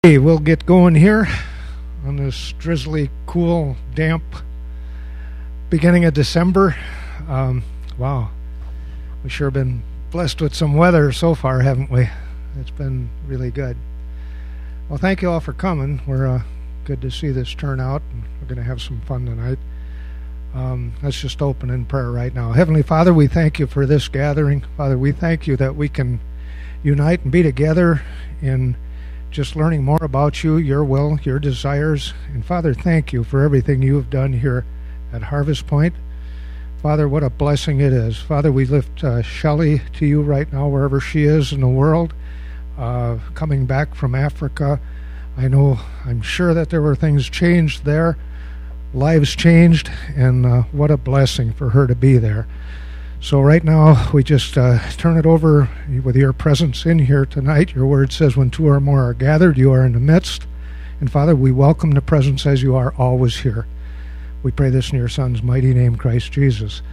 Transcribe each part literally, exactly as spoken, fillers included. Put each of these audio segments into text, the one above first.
Okay, we'll get going here on this drizzly, cool, damp beginning of December. Um, wow, we've sure been blessed with some weather so far, haven't we? It's been really good. Well, thank you all for coming. We're uh, good to see this turn out, and we're going to have some fun tonight. Um, let's just open in prayer right now. Heavenly Father, we thank you for this gathering. Father, we thank you that we can unite and be together in just learning more about you, your will, your desires. And Father, thank you for everything you have done here at Harvest Point. Father, what a blessing it is. Father, we lift uh, Shelley to you right now, wherever she is in the world, uh, coming back from Africa. I know, I'm sure that there were things changed there, lives changed, and uh, what a blessing for her to be there. So right now, we just uh, turn it over with your presence in here tonight. Your word says when two or more are gathered, you are in the midst. And Father, we welcome the presence as you are always here. We pray this in your Son's mighty name, Christ Jesus.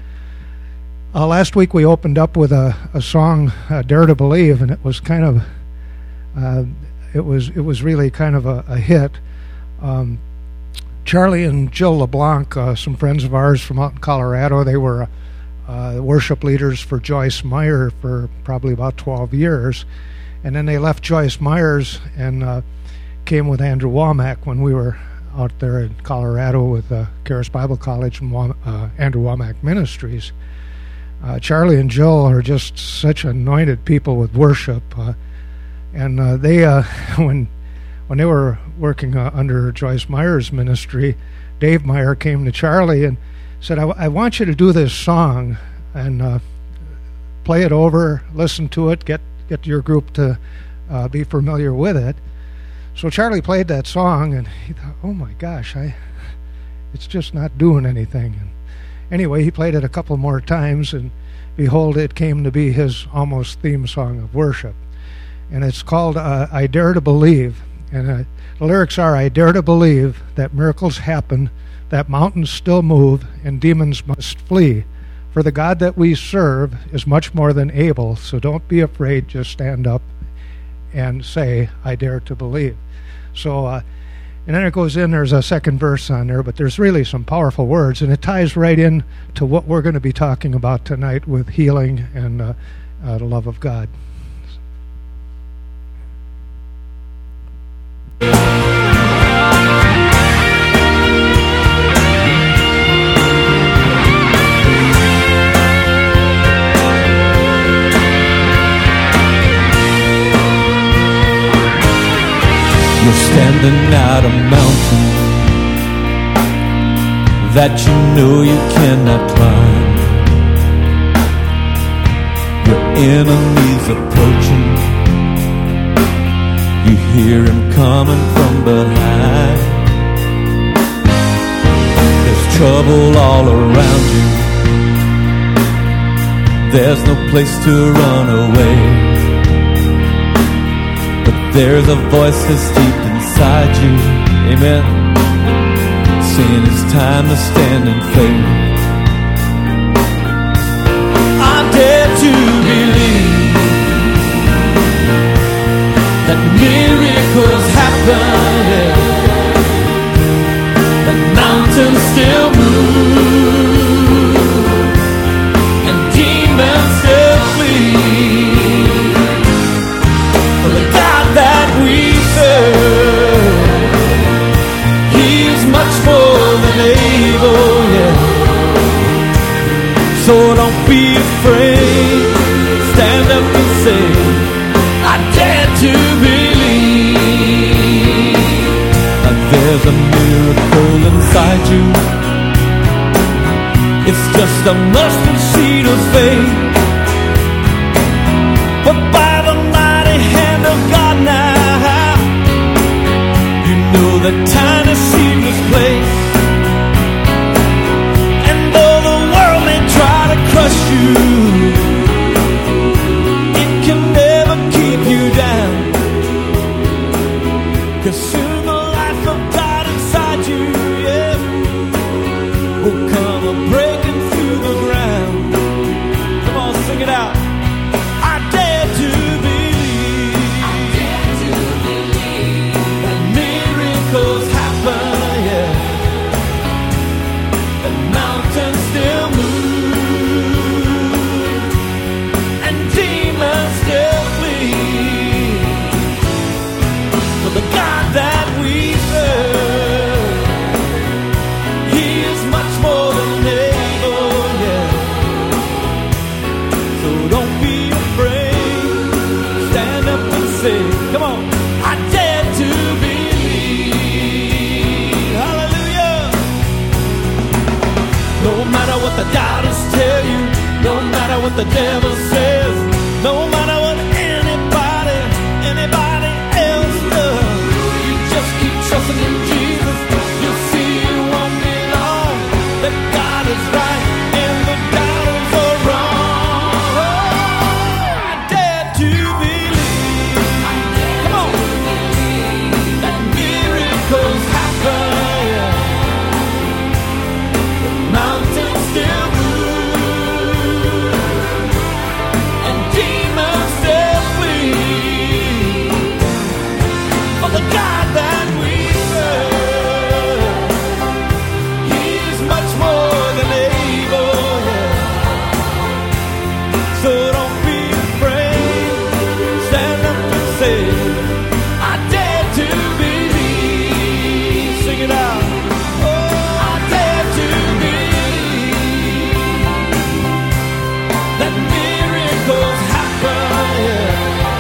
Uh, last week we opened up with a, a song, uh, Dare to Believe, and it was kind of, uh, it was it was really kind of a, a hit. Um, Charlie and Jill LeBlanc, uh, some friends of ours from out in Colorado, they were Uh, Uh, worship leaders for Joyce Meyer for probably about twelve years. And then they left Joyce Meyer's and uh, came with Andrew Womack when we were out there in Colorado with uh, Charis Bible College and Wom- uh, Andrew Womack Ministries. Uh, Charlie and Jill are just such anointed people with worship. Uh, and uh, they, uh, when when they were working uh, under Joyce Meyer's ministry, Dave Meyer came to Charlie and said, I, w- I want you to do this song and uh, play it over, listen to it, get get your group to uh, be familiar with it. So Charlie played that song, and he thought, oh my gosh, I, it's just not doing anything. And anyway, he played it a couple more times, and behold, it came to be his almost theme song of worship. And it's called uh, I Dare to Believe. And uh, the lyrics are, I dare to believe that miracles happen, that mountains still move and demons must flee. For the God that we serve is much more than able, so don't be afraid, just stand up and say, I dare to believe. So, uh, and then it goes in, there's a second verse on there, but there's really some powerful words, and it ties right in to what we're going to be talking about tonight with healing and uh, uh, the love of God. You're standing at a mountain that you know you cannot climb. Your enemy's approaching. You hear him coming from behind. There's trouble all around you. There's no place to run away. There's a voice that's deep inside you, amen, saying it's time to stand in faith. I dare to believe that miracles happen, yeah. That mountains still move and demons still flee. For the God that we serve, He's much more than able, yeah. So don't be afraid, stand up and say, I dare to believe that there's a miracle inside you. It's just a mustard seed of faith, but by the mighty hand of God now, you know the tiny seed was placed. And though the world may try to crush you, it can never keep you down. 'Cause soon the life of God inside you, yeah, will come a breaking through the ground. Come on, sing it out. I dare to believe. I dare to believe. the devil says. No matter what anybody, anybody else does, you just keep trusting in Jesus. You'll see it won't be long, that God is right and the doubters are wrong. Oh, I dare to believe, come on, that miracles happen, mountains still move, and demons still flee, for the God that we serve, He is much more than able, yeah. So don't be afraid, stand up and say, I dare to believe. Sing it out. Oh, I dare to believe that miracles happen, yeah.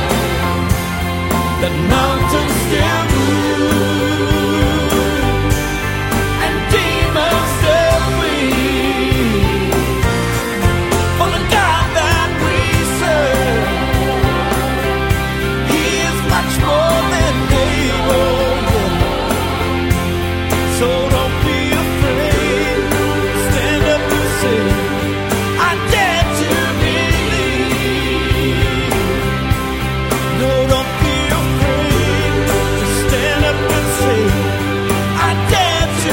That mountains still move, and demons still flee, for the God that we serve, He is much more than able, yeah. So don't be afraid, stand up and say, I dare to believe. No, don't be afraid, just stand up and say, I dare to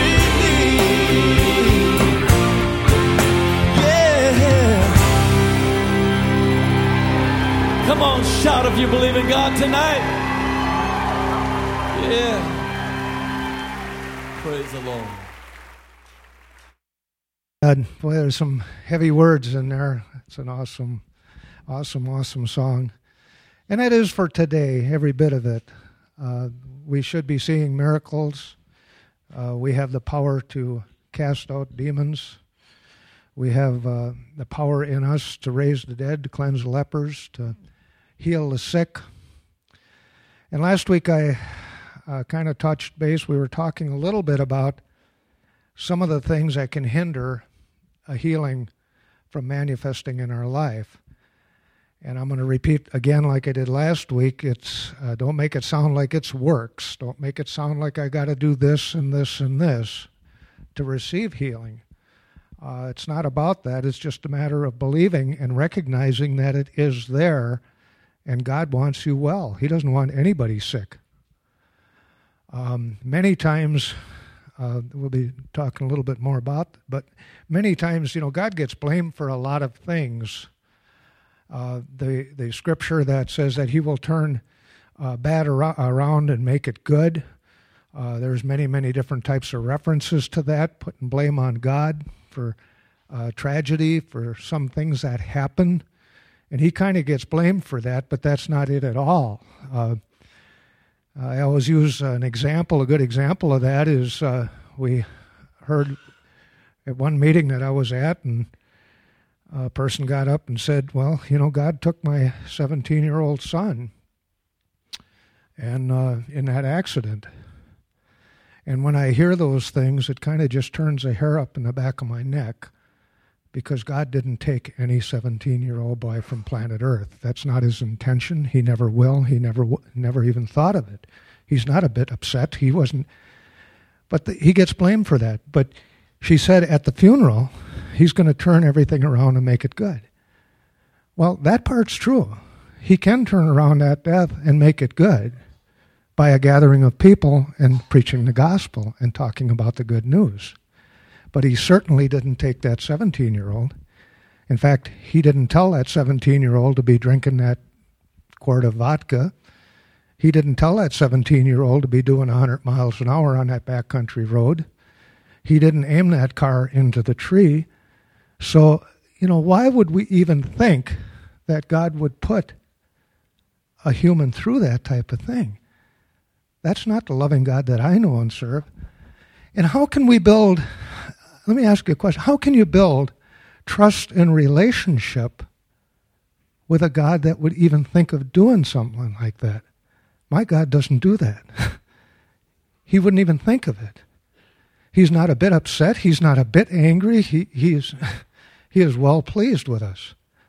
believe. Yeah. Come on, shout if you believe in God tonight. Yeah. Praise the Lord. God, boy, there's some heavy words in there. It's an awesome, awesome, awesome song. And it is for today, every bit of it. Uh, we should be seeing miracles. Uh, we have the power to cast out demons. We have uh, the power in us to raise the dead, to cleanse the lepers, to heal the sick. And last week I uh, kind of touched base. We were talking a little bit about some of the things that can hinder a healing from manifesting in our life. And I'm going to repeat again like I did last week. It's uh, don't make it sound like it's works. Don't make it sound like I got to do this and this and this to receive healing. Uh, it's not about that. It's just a matter of believing and recognizing that it is there, and God wants you well. He doesn't want anybody sick. Um, many times, uh, we'll be talking a little bit more about, but many times, you know, God gets blamed for a lot of things. Uh, the the scripture that says that He will turn uh, bad ar- around and make it good. Uh, there's many, many different types of references to that, putting blame on God for uh, tragedy, for some things that happen. And He kind of gets blamed for that, but that's not it at all. Uh, I always use an example. A good example of that is uh, we heard at one meeting that I was at, and a person got up and said, well, you know, God took my seventeen-year-old son and uh, in that accident. And when I hear those things, it kind of just turns a hair up in the back of my neck, because God didn't take any seventeen-year-old boy from planet Earth. That's not His intention. He never will. He never never even thought of it. He's not a bit upset. He wasn't. But the, he gets blamed for that. But she said at the funeral, He's going to turn everything around and make it good. Well, that part's true. He can turn around that death and make it good by a gathering of people and preaching the gospel and talking about the good news. But He certainly didn't take that seventeen-year-old. In fact, He didn't tell that seventeen-year-old to be drinking that quart of vodka. He didn't tell that seventeen-year-old to be doing one hundred miles an hour on that backcountry road. He didn't aim that car into the tree. So, you know, why would we even think that God would put a human through that type of thing? That's not the loving God that I know and serve. And how can we build, let me ask you a question, how can you build trust and relationship with a God that would even think of doing something like that? My God doesn't do that. He wouldn't even think of it. He's not a bit upset. He's not a bit angry. He, he, is, he is well pleased with us.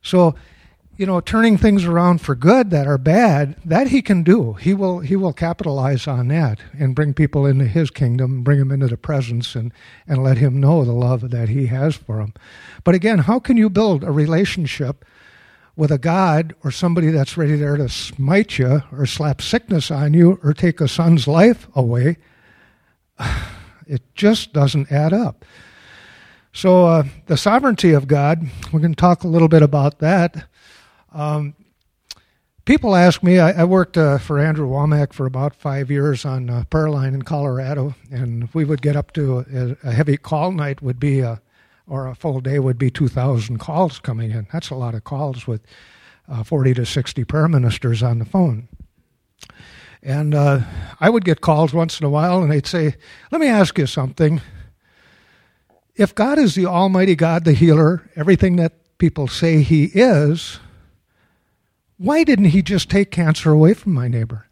So, you know, turning things around for good that are bad, that he can do. He will he will capitalize on that and bring people into his kingdom, bring them into the presence, and, and let him know the love that he has for them. But again, how can you build a relationship with a God or somebody that's ready there to smite you or slap sickness on you or take a son's life away? It just doesn't add up. So uh, the sovereignty of God, we're going to talk a little bit about that. Um, people ask me, I, I worked uh, for Andrew Womack for about five years on uh, prayer line in Colorado, and we would get up to a, a heavy call night would be, a, or a full day would be two thousand calls coming in. That's a lot of calls with uh, forty to sixty prayer ministers on the phone. And uh, I would get calls once in a while, and they'd say, let me ask you something. If God is the Almighty God, the healer, everything that people say he is, why didn't he just take cancer away from my neighbor?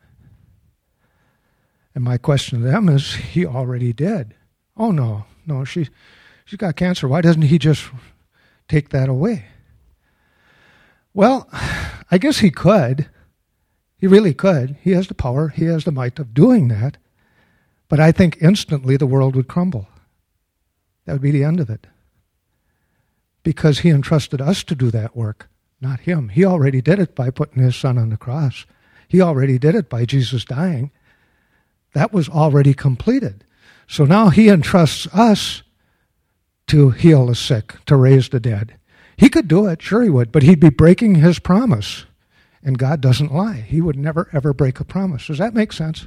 And my question to them is, he already did. Oh, no, no, she, she's got cancer. Why doesn't he just take that away? Well, I guess he could. He really could. He has the power. He has the might of doing that. But I think instantly the world would crumble. That would be the end of it. Because he entrusted us to do that work, not him. He already did it by putting his son on the cross. He already did it by Jesus dying. That was already completed. So now he entrusts us to heal the sick, to raise the dead. He could do it, sure he would, but he'd be breaking his promise. And God doesn't lie. He would never, ever break a promise. Does that make sense?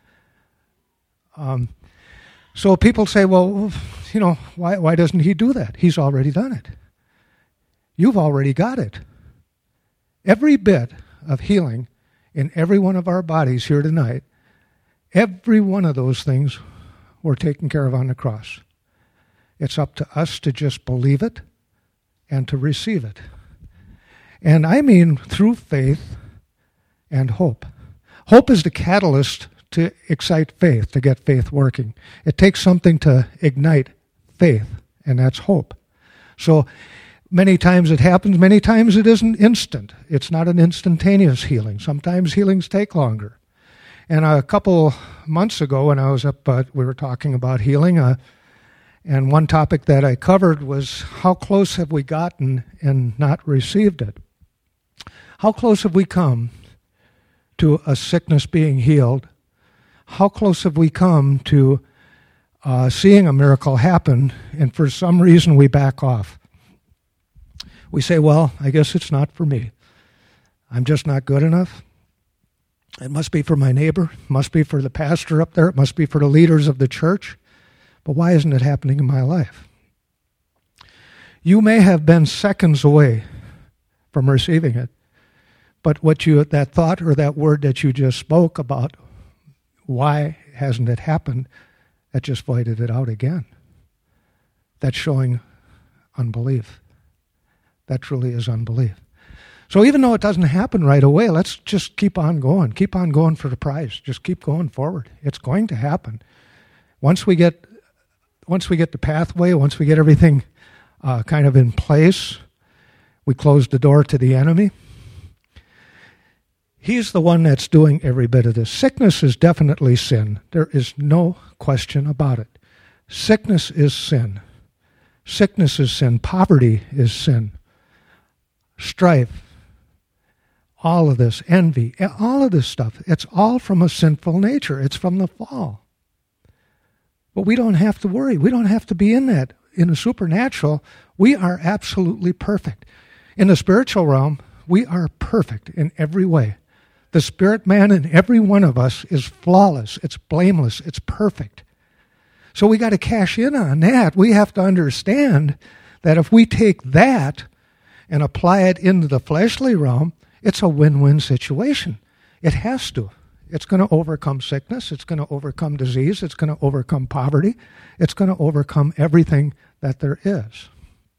Um, so people say, well, you know, why, why doesn't he do that? He's already done it. You've already got it. Every bit of healing in every one of our bodies here tonight, every one of those things were taken care of on the cross. It's up to us to just believe it and to receive it. And I mean through faith and hope. Hope is the catalyst to excite faith, to get faith working. It takes something to ignite faith, and that's hope. So many times it happens, many times it isn't instant. It's not an instantaneous healing. Sometimes healings take longer. And a couple months ago when I was up, uh, we were talking about healing, uh, and one topic that I covered was how close have we gotten and not received it? How close have we come to a sickness being healed? How close have we come to uh, seeing a miracle happen, and for some reason we back off? We say, well, I guess it's not for me. I'm just not good enough. It must be for my neighbor. It must be for the pastor up there. It must be for the leaders of the church. But why isn't it happening in my life? You may have been seconds away from receiving it, but what you that thought or that word that you just spoke about, why hasn't it happened, that just voided it out again. That's showing unbelief. That truly is unbelief. So even though it doesn't happen right away, let's just keep on going. Keep on going for the prize. Just keep going forward. It's going to happen. Once we get once we get the pathway, once we get everything uh, kind of in place, we close the door to the enemy. He's the one that's doing every bit of this. Sickness is definitely sin. There is no question about it. Sickness is sin. Sickness is sin. Poverty is sin. Strife. All of this. Envy. All of this stuff. It's all from a sinful nature. It's from the fall. But we don't have to worry. We don't have to be in that. In the supernatural, we are absolutely perfect. In the spiritual realm, we are perfect in every way. The spirit man in every one of us is flawless. It's blameless. It's perfect. So we got to cash in on that. We have to understand that if we take that and apply it into the fleshly realm, it's a win-win situation. It has to. It's going to overcome sickness. It's going to overcome disease. It's going to overcome poverty. It's going to overcome everything that there is.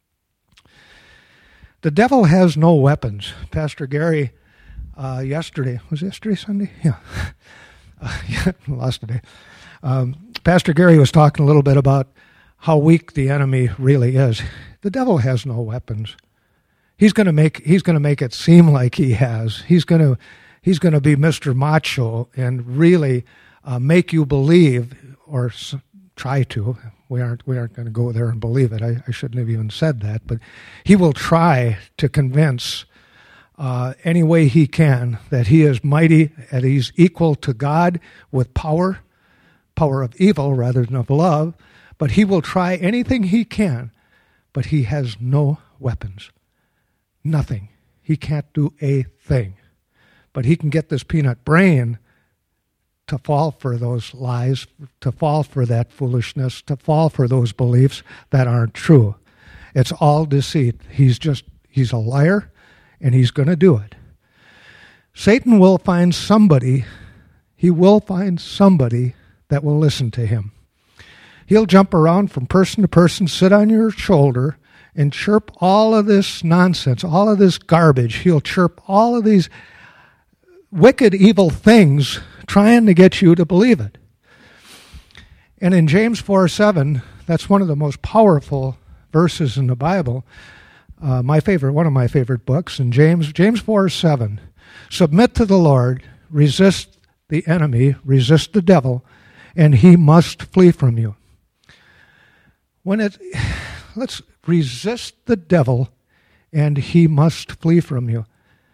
The devil has no weapons. Pastor Gary, uh, yesterday, was it yesterday Sunday? Yeah. Uh, yeah, lost a day. Um, Pastor Gary was talking a little bit about how weak the enemy really is. The devil has no weapons. He's going to make he's going to make it seem like he has. He's going to he's going to be Mister Macho and really uh, make you believe, or s- try to. We aren't we aren't going to go there and believe it. I, I shouldn't have even said that. But he will try to convince uh, any way he can that he is mighty and he's equal to God with power, power of evil rather than of love. But he will try anything he can, but he has no weapons. Nothing. He can't do a thing. But he can get this peanut brain to fall for those lies, to fall for that foolishness, to fall for those beliefs that aren't true. It's all deceit. He's just, he's a liar, and he's going to do it. Satan will find somebody, he will find somebody that will listen to him. He'll jump around from person to person, sit on your shoulder, and chirp all of this nonsense, all of this garbage. He'll chirp all of these wicked, evil things trying to get you to believe it. And in James four seven, that's one of the most powerful verses in the Bible, uh, my favorite, one of my favorite books, in James, James four seven, submit to the Lord, resist the enemy, resist the devil, and he must flee from you. When it, let's resist the devil, and he must flee from you.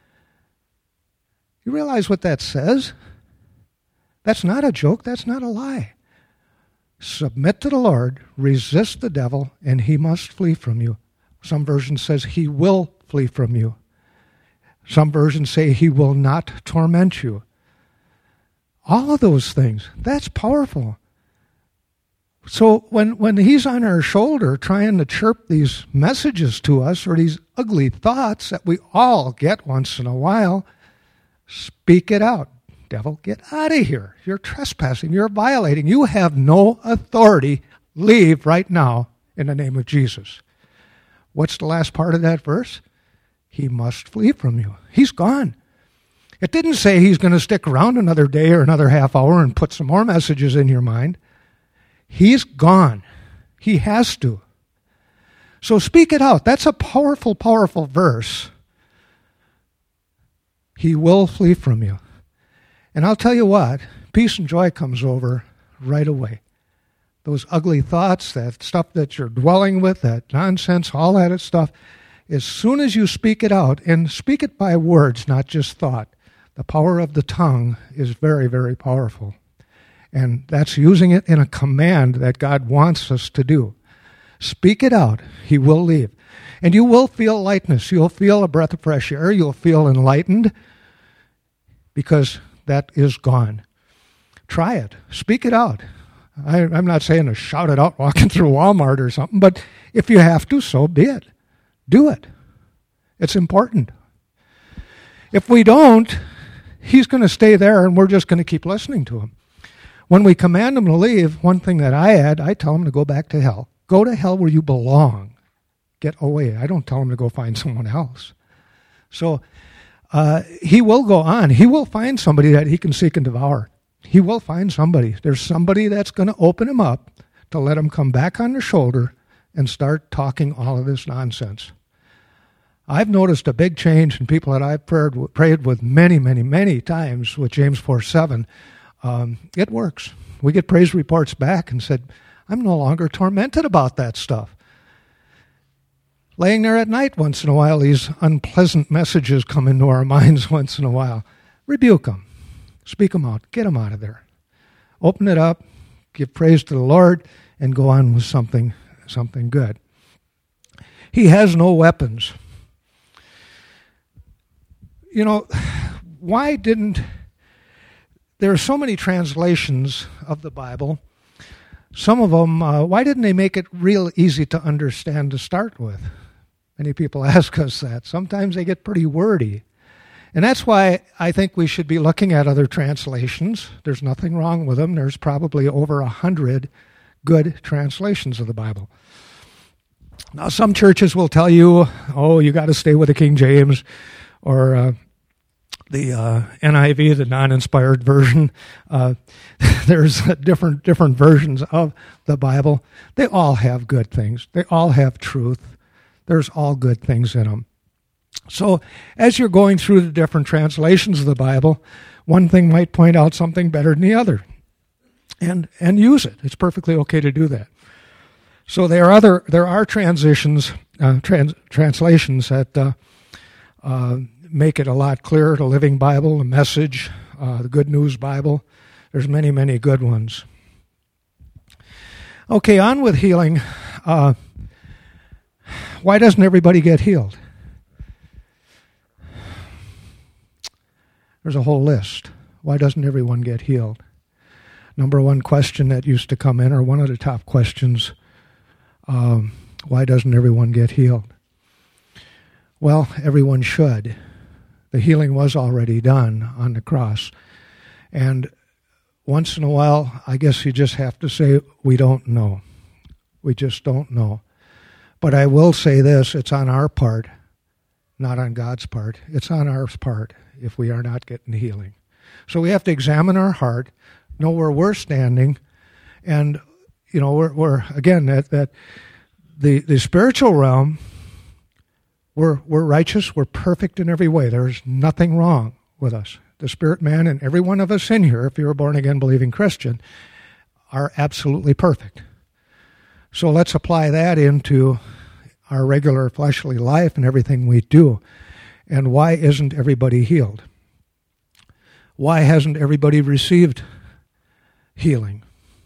You realize what that says? That's not a joke. That's not a lie. Submit to the Lord, resist the devil, and he must flee from you. Some versions says he will flee from you. Some versions say he will not torment you. All of those things, that's powerful. So when, when he's on our shoulder trying to chirp these messages to us, or these ugly thoughts that we all get once in a while, speak it out. Devil, get out of here. You're trespassing. You're violating. You have no authority. Leave right now in the name of Jesus. What's the last part of that verse? He must flee from you. He's gone. It didn't say he's going to stick around another day or another half hour and put some more messages in your mind. He's gone. He has to. So speak it out. That's a powerful, powerful verse. He will flee from you. And I'll tell you what, peace and joy comes over right away. Those ugly thoughts, that stuff that you're dwelling with, that nonsense, all that stuff, as soon as you speak it out, and speak it by words, not just thought, the power of the tongue is very, very powerful. And that's using it in a command that God wants us to do. Speak it out. He will leave. And you will feel lightness. You'll feel a breath of fresh air. You'll feel enlightened because that is gone. Try it. Speak it out. I, I'm not saying to shout it out walking through Walmart or something, but if you have to, so be it. Do it. It's important. If we don't, he's going to stay there and we're just going to keep listening to him. When we command him to leave, one thing that I add, I tell him to go back to hell. Go to hell where you belong. Get away. I don't tell him to go find someone else. So uh, he will go on. He will find somebody that he can seek and devour. He will find somebody. There's somebody that's going to open him up to let him come back on the shoulder and start talking all of this nonsense. I've noticed a big change in people that I've prayed, prayed with many, many, many times with James four seven. Um, it works. We get praise reports back and said, I'm no longer tormented about that stuff. Laying there at night once in a while, these unpleasant messages come into our minds once in a while. Rebuke them. Speak them out. Get them out of there. Open it up. Give praise to the Lord and go on with something, something good. He has no weapons. You know, why didn't... There are so many translations of the Bible. Some of them, uh, why didn't they make it real easy to understand to start with? Many people ask us that. Sometimes they get pretty wordy. And that's why I think we should be looking at other translations. There's nothing wrong with them. There's probably over a hundred good translations of the Bible. Now, some churches will tell you, oh, you got to stay with the King James, or uh, the uh, N I V, the non-inspired version. Uh, there's different different versions of the Bible. They all have good things. They all have truth. There's all good things in them. So as you're going through the different translations of the Bible, one thing might point out something better than the other. And and use it. It's perfectly okay to do that. So there are other there are transitions, uh, trans, translations that uh, uh, make it a lot clearer. The Living Bible, the Message, uh, the Good News Bible. There's many, many good ones. Okay, on with healing. Uh, why doesn't everybody get healed? There's a whole list. Why doesn't everyone get healed? Number one question that used to come in, or one of the top questions, um, why doesn't everyone get healed? Well, everyone should. The healing was already done on the cross. And once in a while, I guess you just have to say, we don't know. We just don't know. But I will say this, it's on our part, not on God's part. It's on our part if we are not getting healing. So we have to examine our heart, know where we're standing, and you know we're, we're again that that the the spiritual realm, we're we're righteous, we're perfect in every way. There's nothing wrong with us. The spirit man and every one of us in here, if you're a born again believing Christian, are absolutely perfect. So let's apply that into our regular fleshly life and everything we do. And why isn't everybody healed? Why hasn't everybody received healing?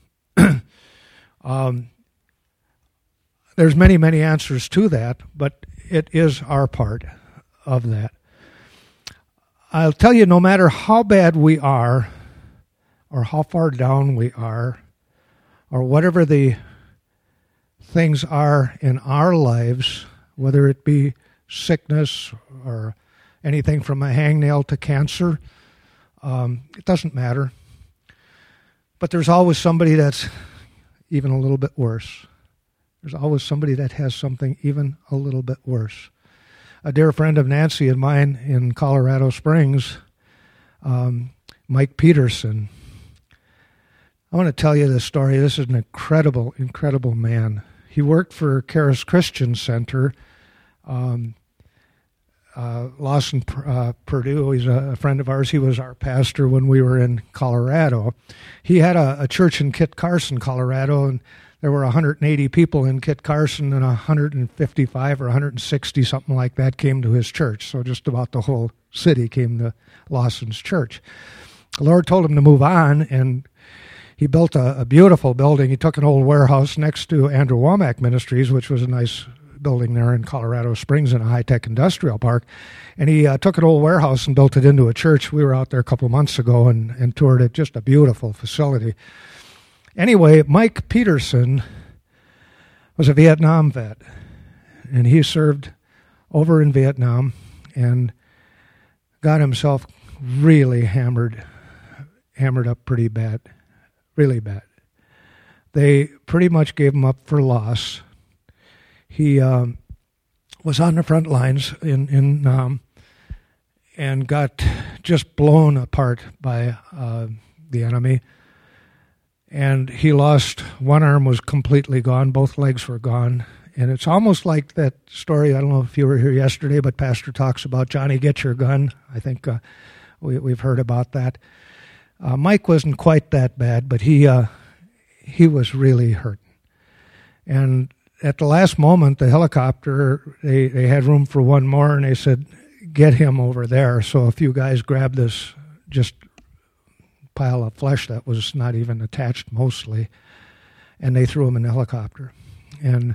um, there's many, many answers to that, but it is our part of that. I'll tell you, no matter how bad we are, or how far down we are, or whatever the things are in our lives, whether it be sickness or anything from a hangnail to cancer, um, it doesn't matter. But there's always somebody that's even a little bit worse. There's always somebody that has something even a little bit worse. A dear friend of Nancy and mine in Colorado Springs, um, Mike Peterson. I want to tell you this story. This is an incredible, incredible man. He worked for Charis Christian Center, um, uh, Lawson, uh, Purdue. He's a friend of ours. He was our pastor when we were in Colorado. He had a, a church in Kit Carson, Colorado, and there were one hundred eighty people in Kit Carson, and one hundred fifty-five or one hundred sixty, something like that, came to his church. So just about the whole city came to Lawson's church. The Lord told him to move on, and he built a, a beautiful building. He took an old warehouse next to Andrew Womack Ministries, which was a nice building there in Colorado Springs in a high-tech industrial park. And he uh, took an old warehouse and built it into a church. We were out there a couple months ago and, and toured it. Just a beautiful facility. Anyway, Mike Peterson was a Vietnam vet, and he served over in Vietnam and got himself really hammered, hammered up pretty bad, really bad. They pretty much gave him up for loss. He um, was on the front lines in, in um, and got just blown apart by uh, the enemy. And he lost, one arm was completely gone, both legs were gone. And it's almost like that story, I don't know if you were here yesterday, but Pastor talks about Johnny, get your gun. I think uh, we, we've heard about that. Uh, Mike wasn't quite that bad, but he uh, he was really hurt. And at the last moment, the helicopter, they, they had room for one more, and they said, get him over there. So a few guys grabbed this just pile of flesh that was not even attached mostly, and they threw him in the helicopter. And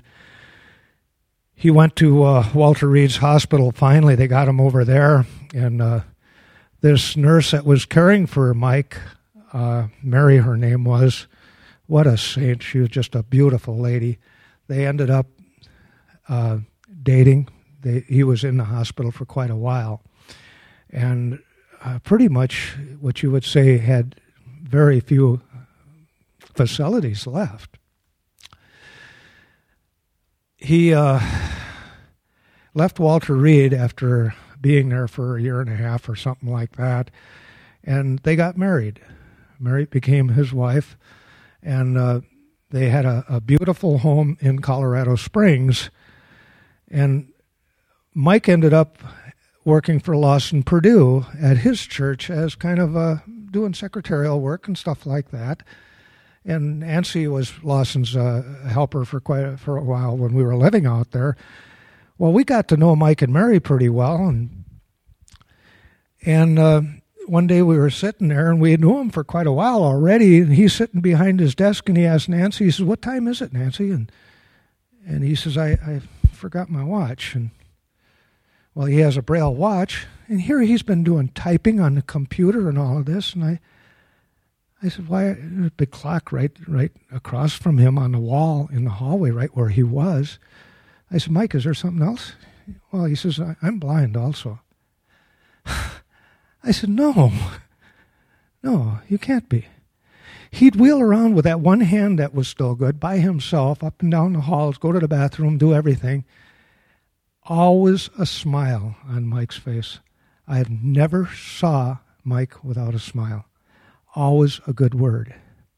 he went to uh, Walter Reed's hospital. Finally, they got him over there, and uh, this nurse that was caring for Mike, uh, Mary her name was, what a saint. She was just a beautiful lady. They ended up uh, dating. They, he was in the hospital for quite a while, and uh, pretty much what you would say had very few facilities left. He uh, left Walter Reed after being there for a year and a half or something like that, and they got married. Mary became his wife, and uh, they had a, a beautiful home in Colorado Springs, and Mike ended up working for Lawson Purdue at his church as kind of uh, doing secretarial work and stuff like that. And Nancy was Lawson's uh, helper for quite a, for a while when we were living out there. Well, we got to know Mike and Mary pretty well, and and uh, one day we were sitting there, and we had known him for quite a while already. And he's sitting behind his desk, and he asked Nancy, he says, "What time is it, Nancy?" And and he says, "I I forgot my watch." And well, he has a Braille watch, and here he's been doing typing on the computer and all of this, and I. I said, "Why?" There's a big clock right, right across from him on the wall in the hallway, right where he was. I said, "Mike, is there something else?" Well, he says, "I'm blind also." I said, "No, no, you can't be." He'd wheel around with that one hand that was still good by himself, up and down the halls, go to the bathroom, do everything. Always a smile on Mike's face. I had never saw Mike without a smile. Always a good word.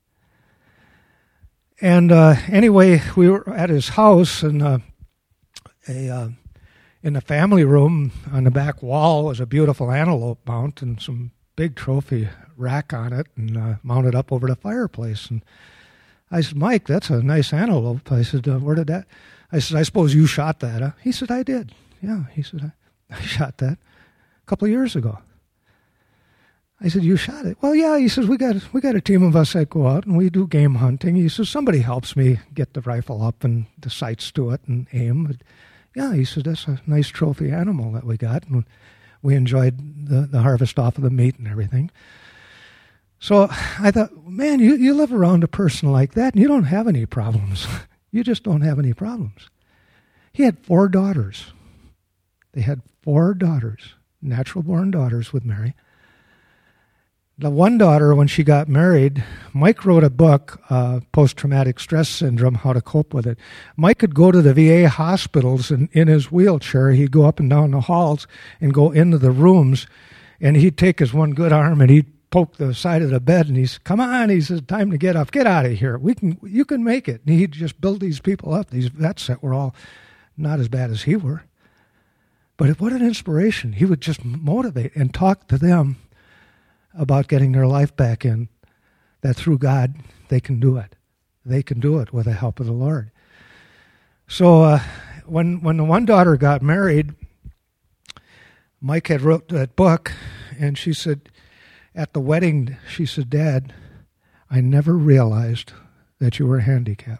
And uh, anyway, we were at his house, and uh, a uh, in the family room on the back wall was a beautiful antelope mount and some big trophy rack on it, and uh, mounted up over the fireplace. And I said, "Mike, that's a nice antelope." I said, uh, "Where did that?" I said, "I suppose you shot that, huh?" He said, "I did." Yeah, he said, I, I shot that a couple of years ago. I said, "You shot it?" "Well, yeah." He says, we got we got a team of us that go out and we do game hunting. He says, "Somebody helps me get the rifle up and the sights to it and aim." But yeah, he said, "That's a nice trophy animal that we got." And we enjoyed the, the harvest off of the meat and everything. So I thought, man, you, you live around a person like that and you don't have any problems. You just don't have any problems. He had four daughters. They had four daughters, natural-born daughters with Mary. The one daughter, when she got married, Mike wrote a book, uh, Post-Traumatic Stress Syndrome, How to Cope with It. Mike could go to the V A hospitals, and in his wheelchair, he'd go up and down the halls and go into the rooms, and he'd take his one good arm and he'd poke the side of the bed, and he said, "Come on," he says, "time to get up. Get out of here. We can, you can make it." And he'd just build these people up, these vets that were all not as bad as he were. But what an inspiration. He would just motivate and talk to them about getting their life back in, that through God, they can do it. They can do it with the help of the Lord. So uh, when when the one daughter got married, Mike had wrote that book, and she said, at the wedding, she said, "Dad, I never realized that you were handicapped."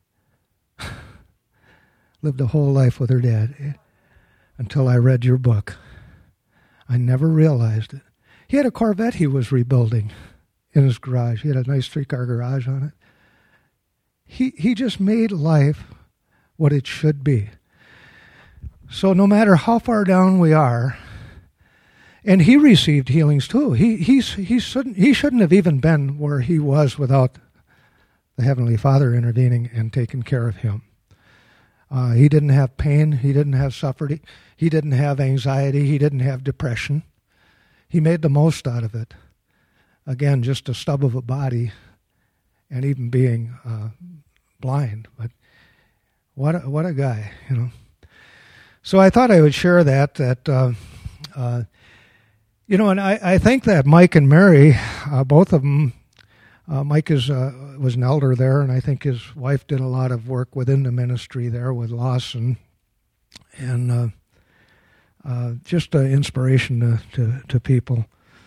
Lived a whole life with her dad until I read your book. I never realized it. He had a Corvette he was rebuilding in his garage. He had a nice three-car garage on it. He he just made life what it should be. So no matter how far down we are, and he received healings too. He he's he shouldn't he shouldn't have even been where he was without the Heavenly Father intervening and taking care of him. Uh, he didn't have pain. He didn't have suffering. He didn't have anxiety. He didn't have depression. He made the most out of it. Again, just a stub of a body, and even being uh, blind. But what a, what a guy, you know. So I thought I would share that. That uh, uh, you know, and I, I think that Mike and Mary, uh, both of them. Uh, Mike is uh, was an elder there, and I think his wife did a lot of work within the ministry there with Lawson, and. Uh, Uh, just an inspiration to, to, to people.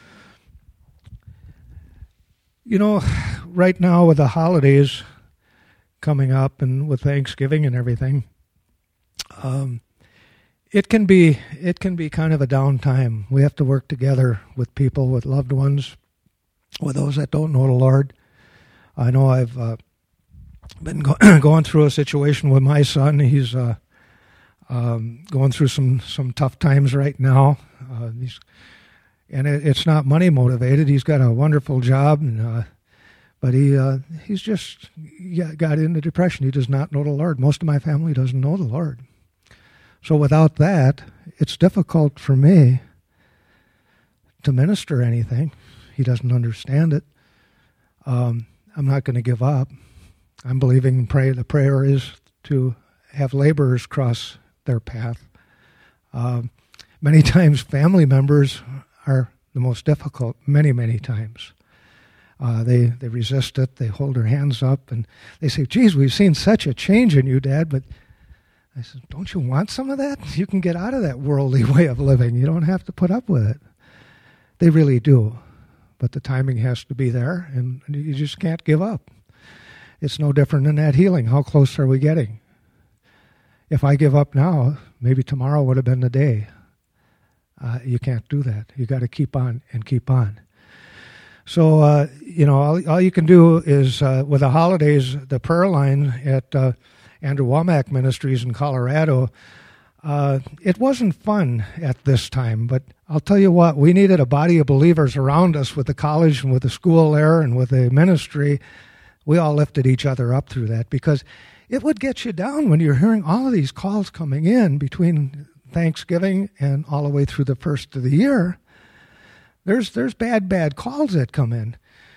You know, right now with the holidays coming up and with Thanksgiving and everything, um, it can be it can be kind of a down time. We have to work together with people, with loved ones, with those that don't know the Lord. I know I've uh, been go- going through a situation with my son. He's uh, Um, going through some, some tough times right now. Uh, he's, and it, it's not money motivated. He's got a wonderful job, and, uh, but he uh, he's just got into depression. He does not know the Lord. Most of my family doesn't know the Lord. So without that, it's difficult for me to minister anything. He doesn't understand it. Um, I'm not going to give up. I'm believing and pray. The prayer is to have laborers cross their path. Um, Many times family members are the most difficult, many, many times. Uh, they, they resist it, they hold their hands up, and they say, geez, we've seen such a change in you, Dad, but I said, don't you want some of that? You can get out of that worldly way of living. You don't have to put up with it. They really do. But the timing has to be there, and you just can't give up. It's no different than that healing. How close are we getting? If I give up now, maybe tomorrow would have been the day. Uh, you can't do that. You got to keep on and keep on. So, uh, you know, all, all you can do is, uh, with the holidays, the prayer line at uh, Andrew Womack Ministries in Colorado, uh, it wasn't fun at this time, but I'll tell you what, we needed a body of believers around us with the college and with the school there and with the ministry. We all lifted each other up through that because it would get you down when you're hearing all of these calls coming in between Thanksgiving and all the way through the first of the year. There's there's bad, bad calls that come in.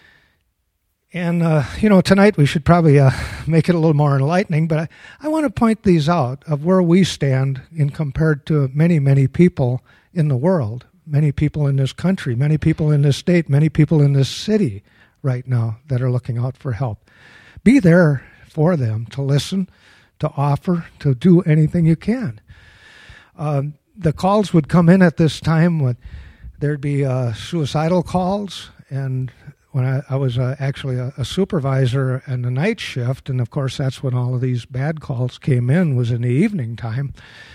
And, uh, you know, tonight we should probably uh, make it a little more enlightening, but I, I want to point these out of where we stand in compared to many, many people in the world, many people in this country, many people in this state, many people in this city right now that are looking out for help. Be there for them, to listen, to offer, to do anything you can. Um, the calls would come in at this time when there'd be uh, suicidal calls, and when I, I was uh, actually a, a supervisor in the night shift, and of course that's when all of these bad calls came in, was in the evening time.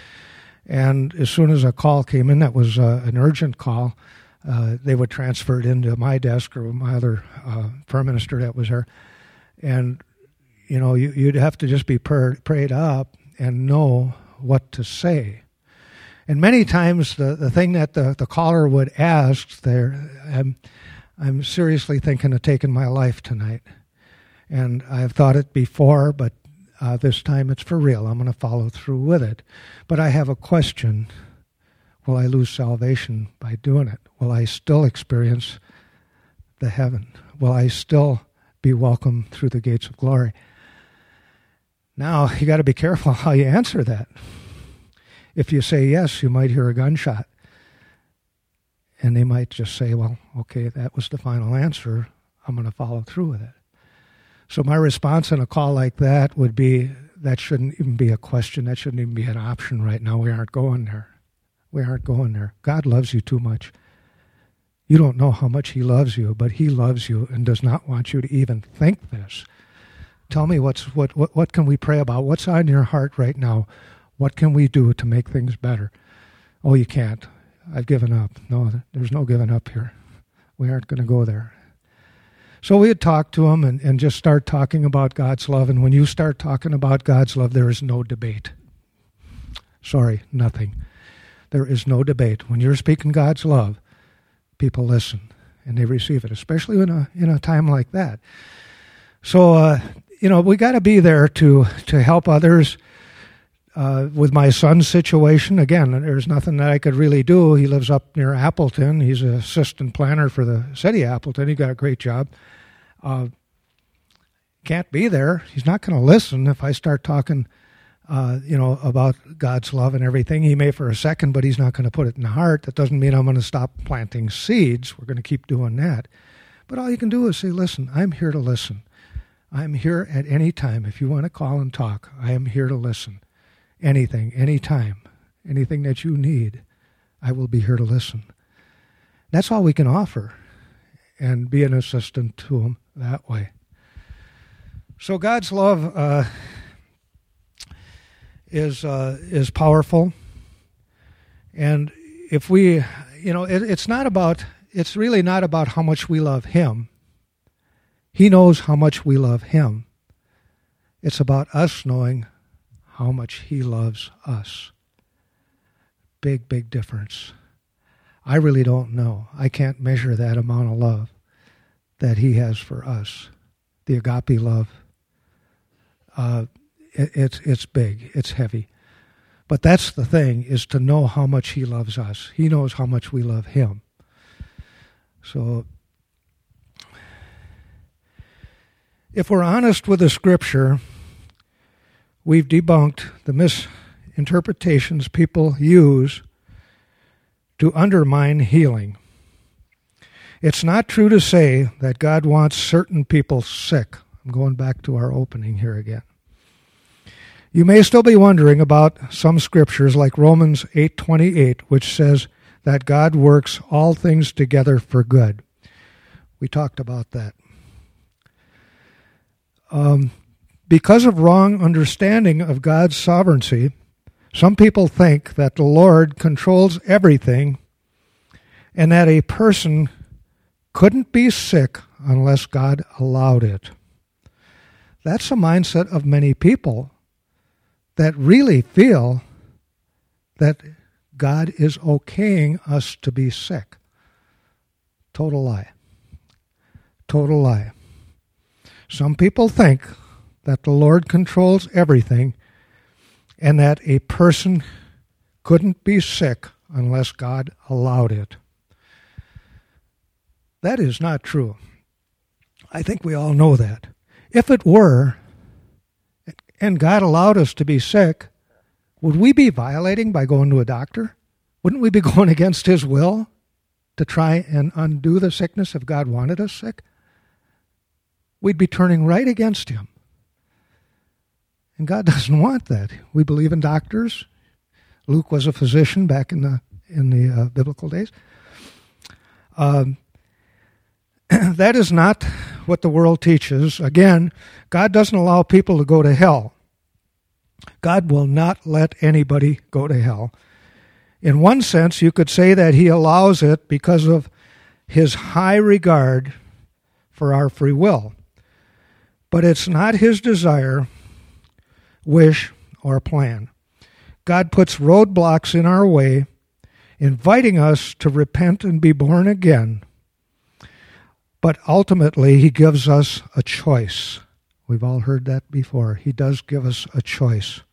And as soon as a call came in that was uh, an urgent call, uh, they would transfer it into my desk or my other uh, prayer minister that was there. And, you know, you, you'd have to just be pray, prayed up and know what to say. And many times the, the thing that the, the caller would ask there, I'm, I'm seriously thinking of taking my life tonight. And I've thought it before, but uh, this time it's for real. I'm going to follow through with it. But I have a question. Will I lose salvation by doing it? Will I still experience the heaven? Will I still be welcome through the gates of glory? Now, you got to be careful how you answer that. If you say yes, you might hear a gunshot. And they might just say, well, okay, that was the final answer. I'm going to follow through with it. So my response in a call like that would be, that shouldn't even be a question. That shouldn't even be an option right now. We aren't going there. We aren't going there. God loves you too much. You don't know how much he loves you, but he loves you and does not want you to even think this. Tell me what's what what, what can we pray about? What's on your heart right now? What can we do to make things better? Oh, you can't. I've given up. No, there's no giving up here. We aren't going to go there. So we would talk to him and, and just start talking about God's love. And when you start talking about God's love, there is no debate. Sorry, nothing. There is no debate. When you're speaking God's love, people listen and they receive it, especially in a in a time like that. So, uh, you know, we got to be there to to help others. Uh, with my son's situation, again, there's nothing that I could really do. He lives up near Appleton. He's an assistant planner for the city of Appleton. He got a great job. Uh, can't be there. He's not going to listen if I start talking, uh, you know, about God's love and everything. He may for a second, but he's not going to put it in the heart. That doesn't mean I'm going to stop planting seeds. We're going to keep doing that. But all you can do is say, listen, I'm here to listen. I'm here at any time. If you want to call and talk, I am here to listen. Anything, anytime, anything that you need, I will be here to listen. That's all we can offer, and be an assistant to him that way. So God's love uh, is uh, is powerful, and if we, you know, it, it's not about, it's really not about how much we love him. He knows how much we love him. It's about us knowing how much he loves us. Big, big difference. I really don't know. I can't measure that amount of love that he has for us. The agape love. Uh, it, it's it's big. It's heavy. But that's the thing, is to know how much he loves us. He knows how much we love him. So, if we're honest with the Scripture, we've debunked the misinterpretations people use to undermine healing. It's not true to say that God wants certain people sick. I'm going back to our opening here again. You may still be wondering about some scriptures like Romans eight twenty-eight, which says that God works all things together for good. We talked about that. Um, because of wrong understanding of God's sovereignty, some people think that the Lord controls everything and that a person couldn't be sick unless God allowed it. That's the mindset of many people that really feel that God is okaying us to be sick. Total lie. Total lie. Some people think that the Lord controls everything and that a person couldn't be sick unless God allowed it. That is not true. I think we all know that. If it were, and God allowed us to be sick, would we be violating by going to a doctor? Wouldn't we be going against His will to try and undo the sickness if God wanted us sick? We'd be turning right against Him. And God doesn't want that. We believe in doctors. Luke was a physician back in the in the uh, biblical days. Um, that is not what the world teaches. Again, God doesn't allow people to go to hell. God will not let anybody go to hell. In one sense, you could say that He allows it because of His high regard for our free will. But it's not His desire, wish, or plan. God puts roadblocks in our way, inviting us to repent and be born again. But ultimately, He gives us a choice. We've all heard that before. He does give us a choice.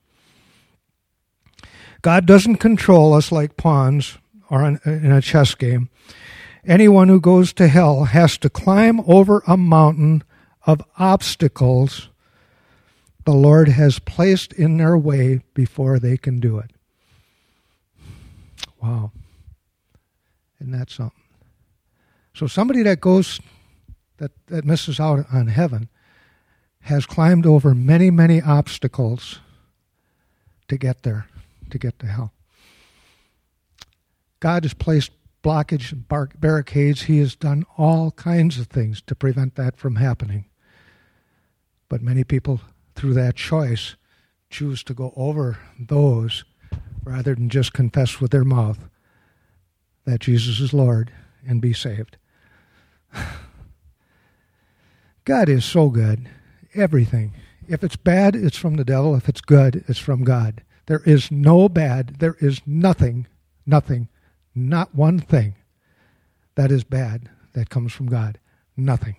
God doesn't control us like pawns or in a chess game. Anyone who goes to hell has to climb over a mountain of obstacles the Lord has placed in their way before they can do it. Wow. Isn't that something? So somebody that goes, that, that misses out on heaven, has climbed over many, many obstacles to get there, to get to hell. God has placed blockage and bar- barricades. He has done all kinds of things to prevent that from happening. But many people, through that choice, choose to go over those rather than just confess with their mouth that Jesus is Lord and be saved. God is so good. Everything. If it's bad, it's from the devil. If it's good, it's from God. There is no bad. There is nothing, nothing, not one thing that is bad that comes from God. Nothing.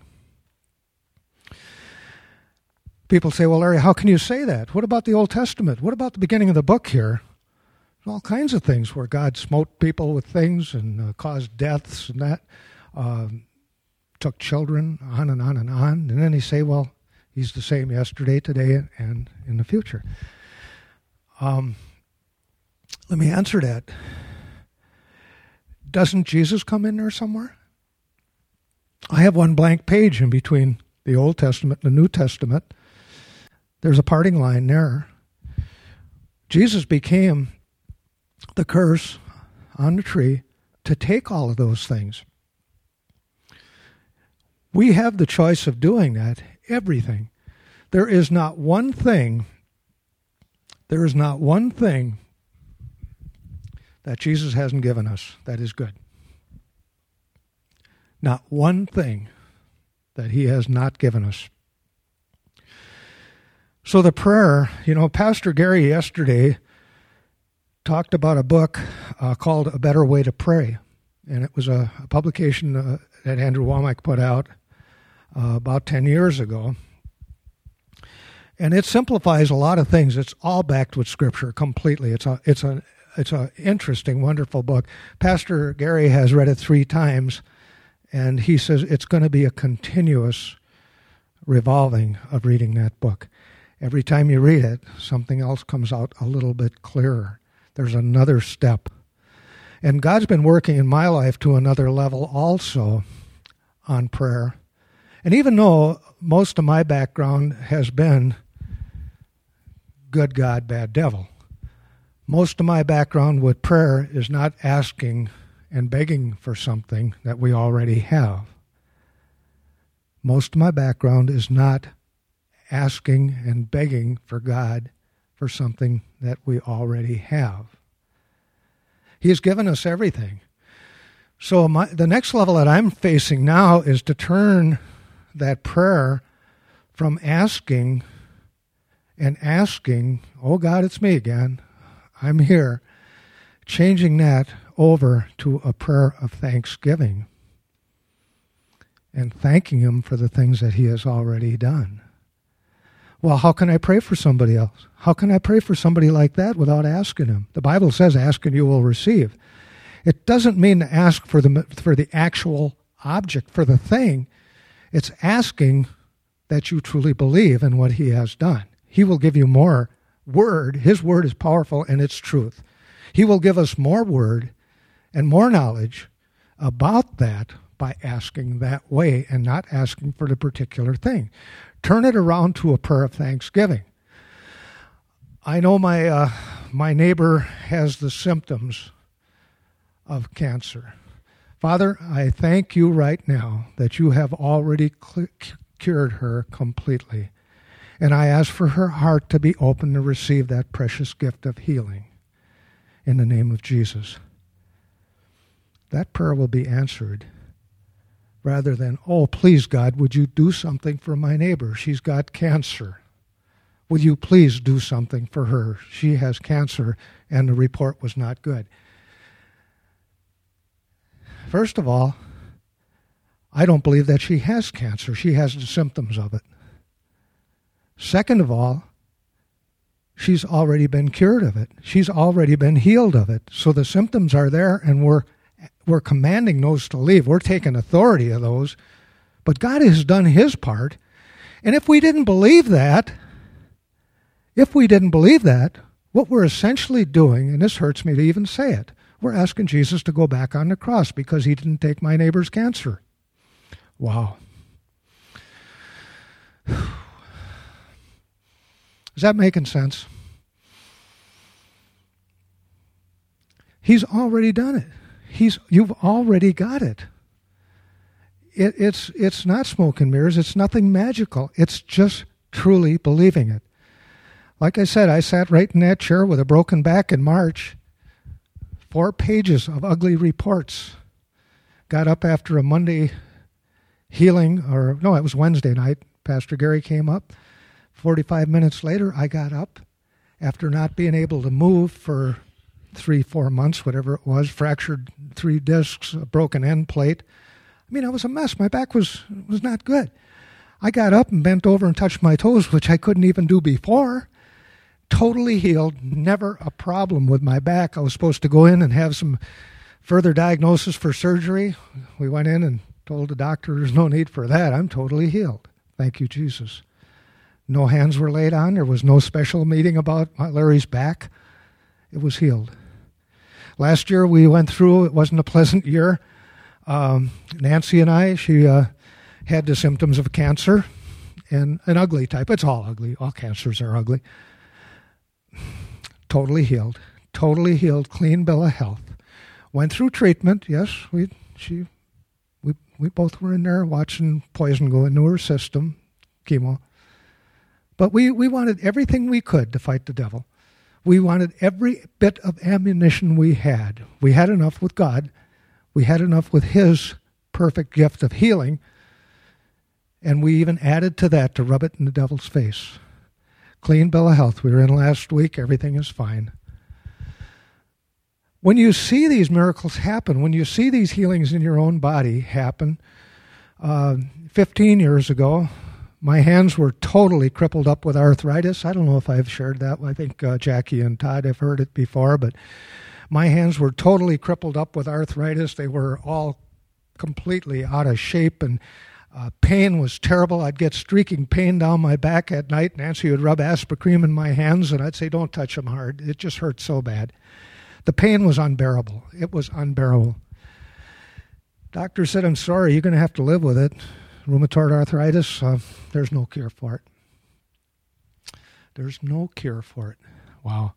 People say, well, Larry, how can you say that? What about the Old Testament? What about the beginning of the book here? There's all kinds of things where God smote people with things and uh, caused deaths and that, uh, took children, on and on and on. And then they say, well, He's the same yesterday, today, and in the future. Um, let me answer that. Doesn't Jesus come in there somewhere? I have one blank page in between the Old Testament and the New Testament. There's a parting line there. Jesus became the curse on the tree to take all of those things. We have the choice of doing that, everything. There is not one thing, there is not one thing that Jesus hasn't given us that is good. Not one thing that He has not given us. So the prayer, you know, Pastor Gary yesterday talked about a book uh, called A Better Way to Pray. And it was a, a publication uh, that Andrew Womack put out uh, about ten years ago. And it simplifies a lot of things. It's all backed with Scripture completely. It's a it's a it's a interesting, wonderful book. Pastor Gary has read it three times, and he says it's going to be a continuous revolving of reading that book. Every time you read it, something else comes out a little bit clearer. There's another step. And God's been working in my life to another level also on prayer. And even though most of my background has been good God, bad devil, most of my background with prayer is not asking and begging for something that we already have. Most of my background is not asking and begging for God for something that we already have. He's given us everything. So my, the next level that I'm facing now is to turn that prayer from asking and asking, oh God, it's me again, I'm here, changing that over to a prayer of thanksgiving and thanking Him for the things that He has already done. Well, how can I pray for somebody else? How can I pray for somebody like that without asking Him? The Bible says, ask and you will receive. It doesn't mean to ask for the for the actual object, for the thing. It's asking that you truly believe in what He has done. He will give you more word. His word is powerful and it's truth. He will give us more word and more knowledge about that by asking that way and not asking for the particular thing. Turn it around to a prayer of thanksgiving. I know my uh, my neighbor has the symptoms of cancer. Father, I thank you right now that you have already cl- cured her completely. And I ask for her heart to be open to receive that precious gift of healing in the name of Jesus. That prayer will be answered rather than, oh, please, God, would you do something for my neighbor? She's got cancer. Would you please do something for her? She has cancer and the report was not good. First of all, I don't believe that she has cancer. She has the symptoms of it. Second of all, she's already been cured of it. She's already been healed of it. So the symptoms are there, and we're we're commanding those to leave. We're taking authority of those. But God has done His part. And if we didn't believe that, if we didn't believe that, what we're essentially doing, and this hurts me to even say it, we're asking Jesus to go back on the cross because He didn't take my neighbor's cancer. Wow. Is that making sense? He's already done it. He's you've already got it. it. It's it's not smoke and mirrors. It's nothing magical. It's just truly believing it. Like I said, I sat right in that chair with a broken back in March. Four pages of ugly reports. Got up after a Monday healing, or no, it was Wednesday night. Pastor Gary came up. forty-five minutes later, I got up after not being able to move for three, four months, whatever it was, fractured three discs, a broken end plate. I mean, I was a mess. My back was was not good. I got up and bent over and touched my toes, which I couldn't even do before. Totally healed, never a problem with my back. I was supposed to go in and have some further diagnosis for surgery. We went in and told the doctor there's no need for that. I'm totally healed. Thank you, Jesus. No hands were laid on. There was no special meeting about Larry's back. It was healed. Last year we went through, it wasn't a pleasant year. Um, Nancy and I, she uh, had the symptoms of cancer, and an ugly type. It's all ugly. All cancers are ugly. Totally healed. Totally healed. Clean bill of health. Went through treatment. Yes, we she we we both were in there watching poison go into her system, chemo. But we, we wanted everything we could to fight the devil. We wanted every bit of ammunition we had. We had enough with God. We had enough with His perfect gift of healing. And we even added to that to rub it in the devil's face. Clean bill of health. We were in last week. Everything is fine. When you see these miracles happen, when you see these healings in your own body happen, uh, fifteen years ago, my hands were totally crippled up with arthritis. I don't know if I've shared that. I think uh, Jackie and Todd have heard it before, but my hands were totally crippled up with arthritis. They were all completely out of shape, and uh, pain was terrible. I'd get streaking pain down my back at night. Nancy would rub Aspercreme in my hands, and I'd say, don't touch them hard. It just hurt so bad. The pain was unbearable. It was unbearable. Doctor said, I'm sorry, you're going to have to live with it. Rheumatoid arthritis, uh, there's no cure for it. There's no cure for it. Wow.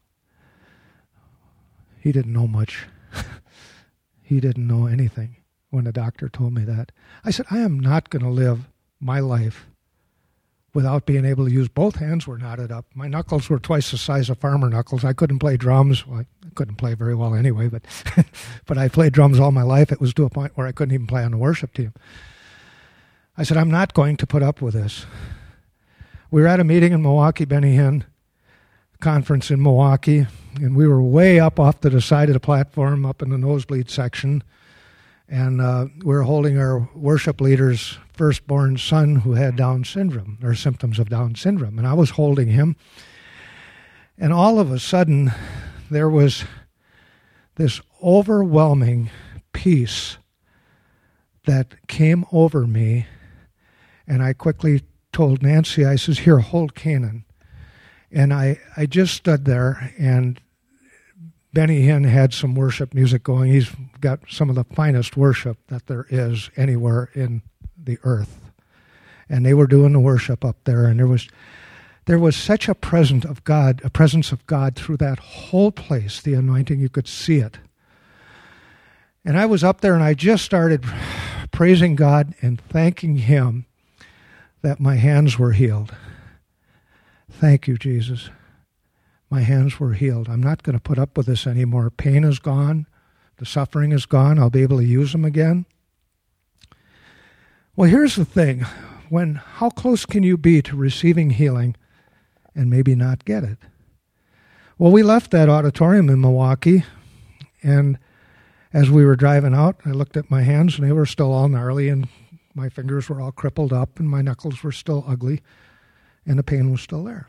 He didn't know much. He didn't know anything when the doctor told me that. I said, I am not going to live my life without being able to use both hands were knotted up. My knuckles were twice the size of farmer knuckles. I couldn't play drums. Well, I couldn't play very well anyway, but but I played drums all my life. It was to a point where I couldn't even play on the worship team. I said, I'm not going to put up with this. We were at a meeting in Milwaukee, Benny Hinn conference in Milwaukee, and we were way up off to the side of the platform, up in the nosebleed section, and uh, we were holding our worship leader's firstborn son who had Down syndrome, or symptoms of Down syndrome, and I was holding him, and all of a sudden, there was this overwhelming peace that came over me, and I quickly told Nancy, I says, here, hold Canaan. And I, I just stood there, and Benny Hinn had some worship music going. He's got some of the finest worship that there is anywhere in the earth. And they were doing the worship up there, and there was there was such a presence of God, a presence of God through that whole place, the anointing, you could see it. And I was up there, and I just started praising God and thanking Him that my hands were healed. Thank you, Jesus. My hands were healed. I'm not going to put up with this anymore. Pain is gone. The suffering is gone. I'll be able to use them again. Well, here's the thing. When, how close can you be to receiving healing and maybe not get it? Well, we left that auditorium in Milwaukee, and as we were driving out, I looked at my hands, and they were still all gnarly, and my fingers were all crippled up, and my knuckles were still ugly, and the pain was still there.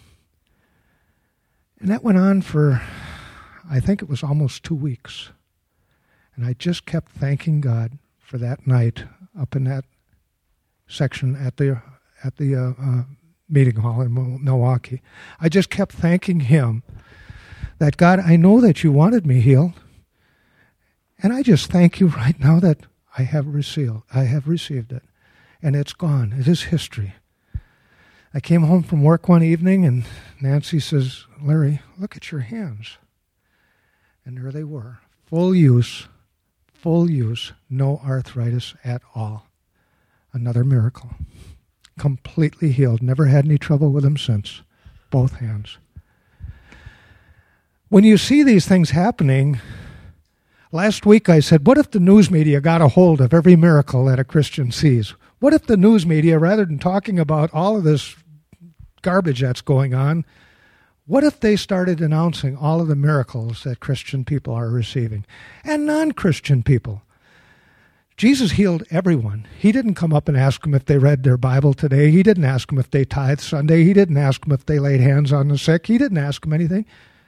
And that went on for, I think it was almost two weeks. And I just kept thanking God for that night up in that section at the at the uh, uh, meeting hall in Milwaukee. I just kept thanking Him that, God, I know that you wanted me healed. And I just thank you right now that I have received, I have received it. And it's gone. It is history. I came home from work one evening, and Nancy says, Larry, look at your hands. And there they were. Full use, full use, no arthritis at all. Another miracle. Completely healed. Never had any trouble with them since. Both hands. When you see these things happening, last week I said, what if the news media got a hold of every miracle that a Christian sees? What if the news media, rather than talking about all of this garbage that's going on, what if they started announcing all of the miracles that Christian people are receiving and non-Christian people? Jesus healed everyone. He didn't come up and ask them if they read their Bible today. He didn't ask them if they tithed Sunday. He didn't ask them if they laid hands on the sick. He didn't ask them anything.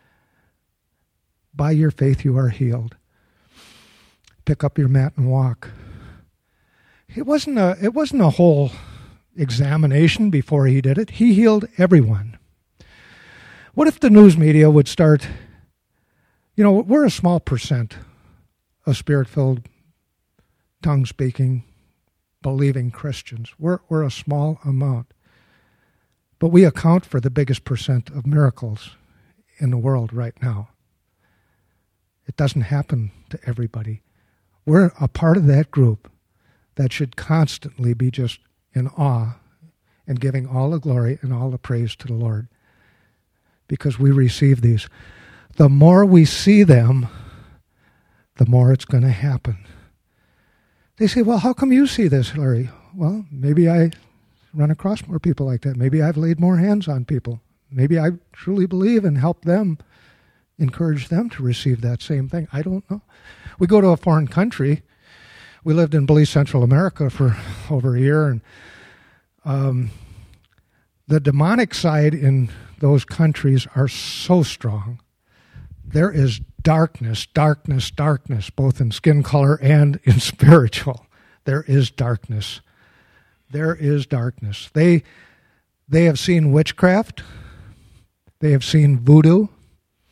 By your faith you are healed. Pick up your mat and walk. It wasn't a, it wasn't a whole examination before He did it. He healed everyone. What if the news media would start, you know, we're a small percent of Spirit-filled, tongue-speaking, believing Christians. We're, we're a small amount. But we account for the biggest percent of miracles in the world right now. It doesn't happen to everybody. We're a part of that group that should constantly be just in awe and giving all the glory and all the praise to the Lord, because we receive these. The more we see them, the more it's going to happen. They say, well, how come you see this, Larry? Well, maybe I run across more people like that. Maybe I've laid more hands on people. Maybe I truly believe and help them, encourage them to receive that same thing. I don't know. We go to a foreign country. We lived in Belize, Central America for over a year, and um, the demonic side in those countries are so strong. There is darkness, darkness, darkness, both in skin color and in spiritual. There is darkness. There is darkness. They, they have seen witchcraft. They have seen voodoo.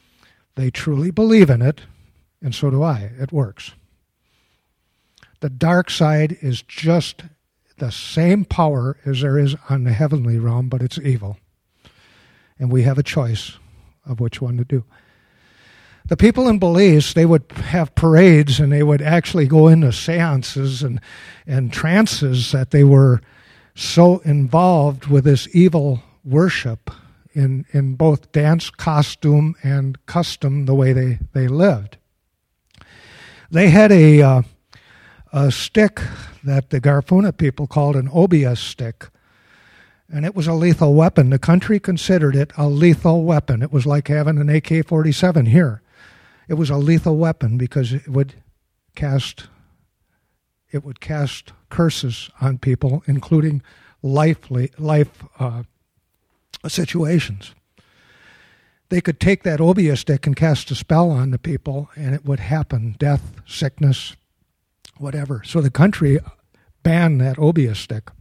They truly believe in it, and so do I. It works. The dark side is just the same power as there is on the heavenly realm, but it's evil. And we have a choice of which one to do. The people in Belize, they would have parades and they would actually go into seances and, and trances that they were so involved with this evil worship in, in both dance, costume, and custom, the way they, they lived. They had a... Uh, a stick that the Garifuna people called an obeah stick, and it was a lethal weapon. The country considered it a lethal weapon. It was like having an A K forty-seven here. It was a lethal weapon because it would cast it would cast curses on people, including life life uh, situations. They could take that obeah stick and cast a spell on the people, and it would happen: death, sickness, whatever. So the country banned that obeah stick.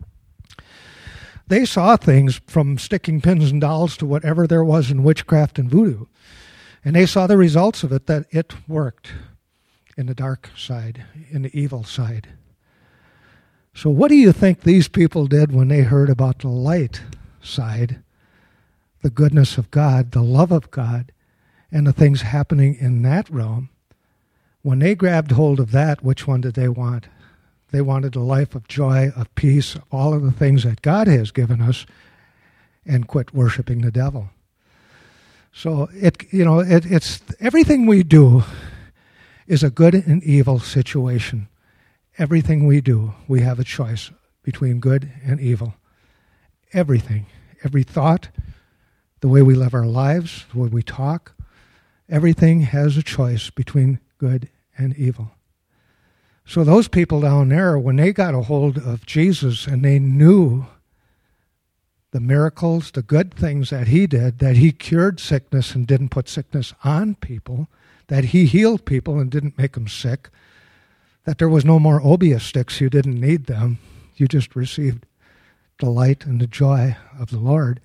They saw things from sticking pins and dolls to whatever there was in witchcraft and voodoo. And they saw the results of it, that it worked in the dark side, in the evil side. So what do you think these people did when they heard about the light side, the goodness of God, the love of God, and the things happening in that realm? When they grabbed hold of that, which one did they want? They wanted a life of joy, of peace, of all of the things that God has given us, and quit worshiping the devil. So it, you know, it, it's everything we do is a good and evil situation. Everything we do, we have a choice between good and evil. Everything, every thought, the way we live our lives, the way we talk, everything has a choice between good and evil. So those people down there, when they got a hold of Jesus and they knew the miracles, the good things that he did, that he cured sickness and didn't put sickness on people, that he healed people and didn't make them sick, that there was no more obeah sticks, you didn't need them, you just received the light and the joy of the Lord.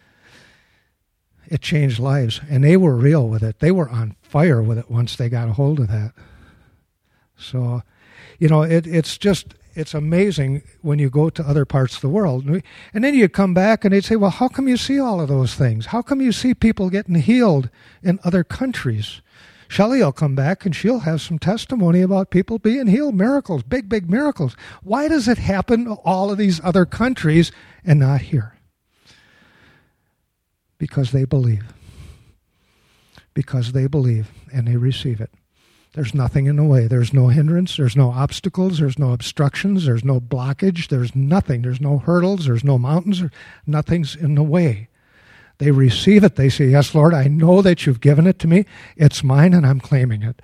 It changed lives, and they were real with it. They were on fire with it once they got a hold of that. So, you know, it, it's just, it's amazing when you go to other parts of the world. And then you come back and they'd say, well, how come you see all of those things? How come you see people getting healed in other countries? Shelley will come back and she'll have some testimony about people being healed, miracles, big, big miracles. Why does it happen to all of these other countries and not here? Because they believe. Because they believe and they receive it. There's nothing in the way. There's no hindrance. There's no obstacles. There's no obstructions. There's no blockage. There's nothing. There's no hurdles. There's no mountains. Nothing's in the way. They receive it. They say, yes, Lord, I know that you've given it to me. It's mine and I'm claiming it.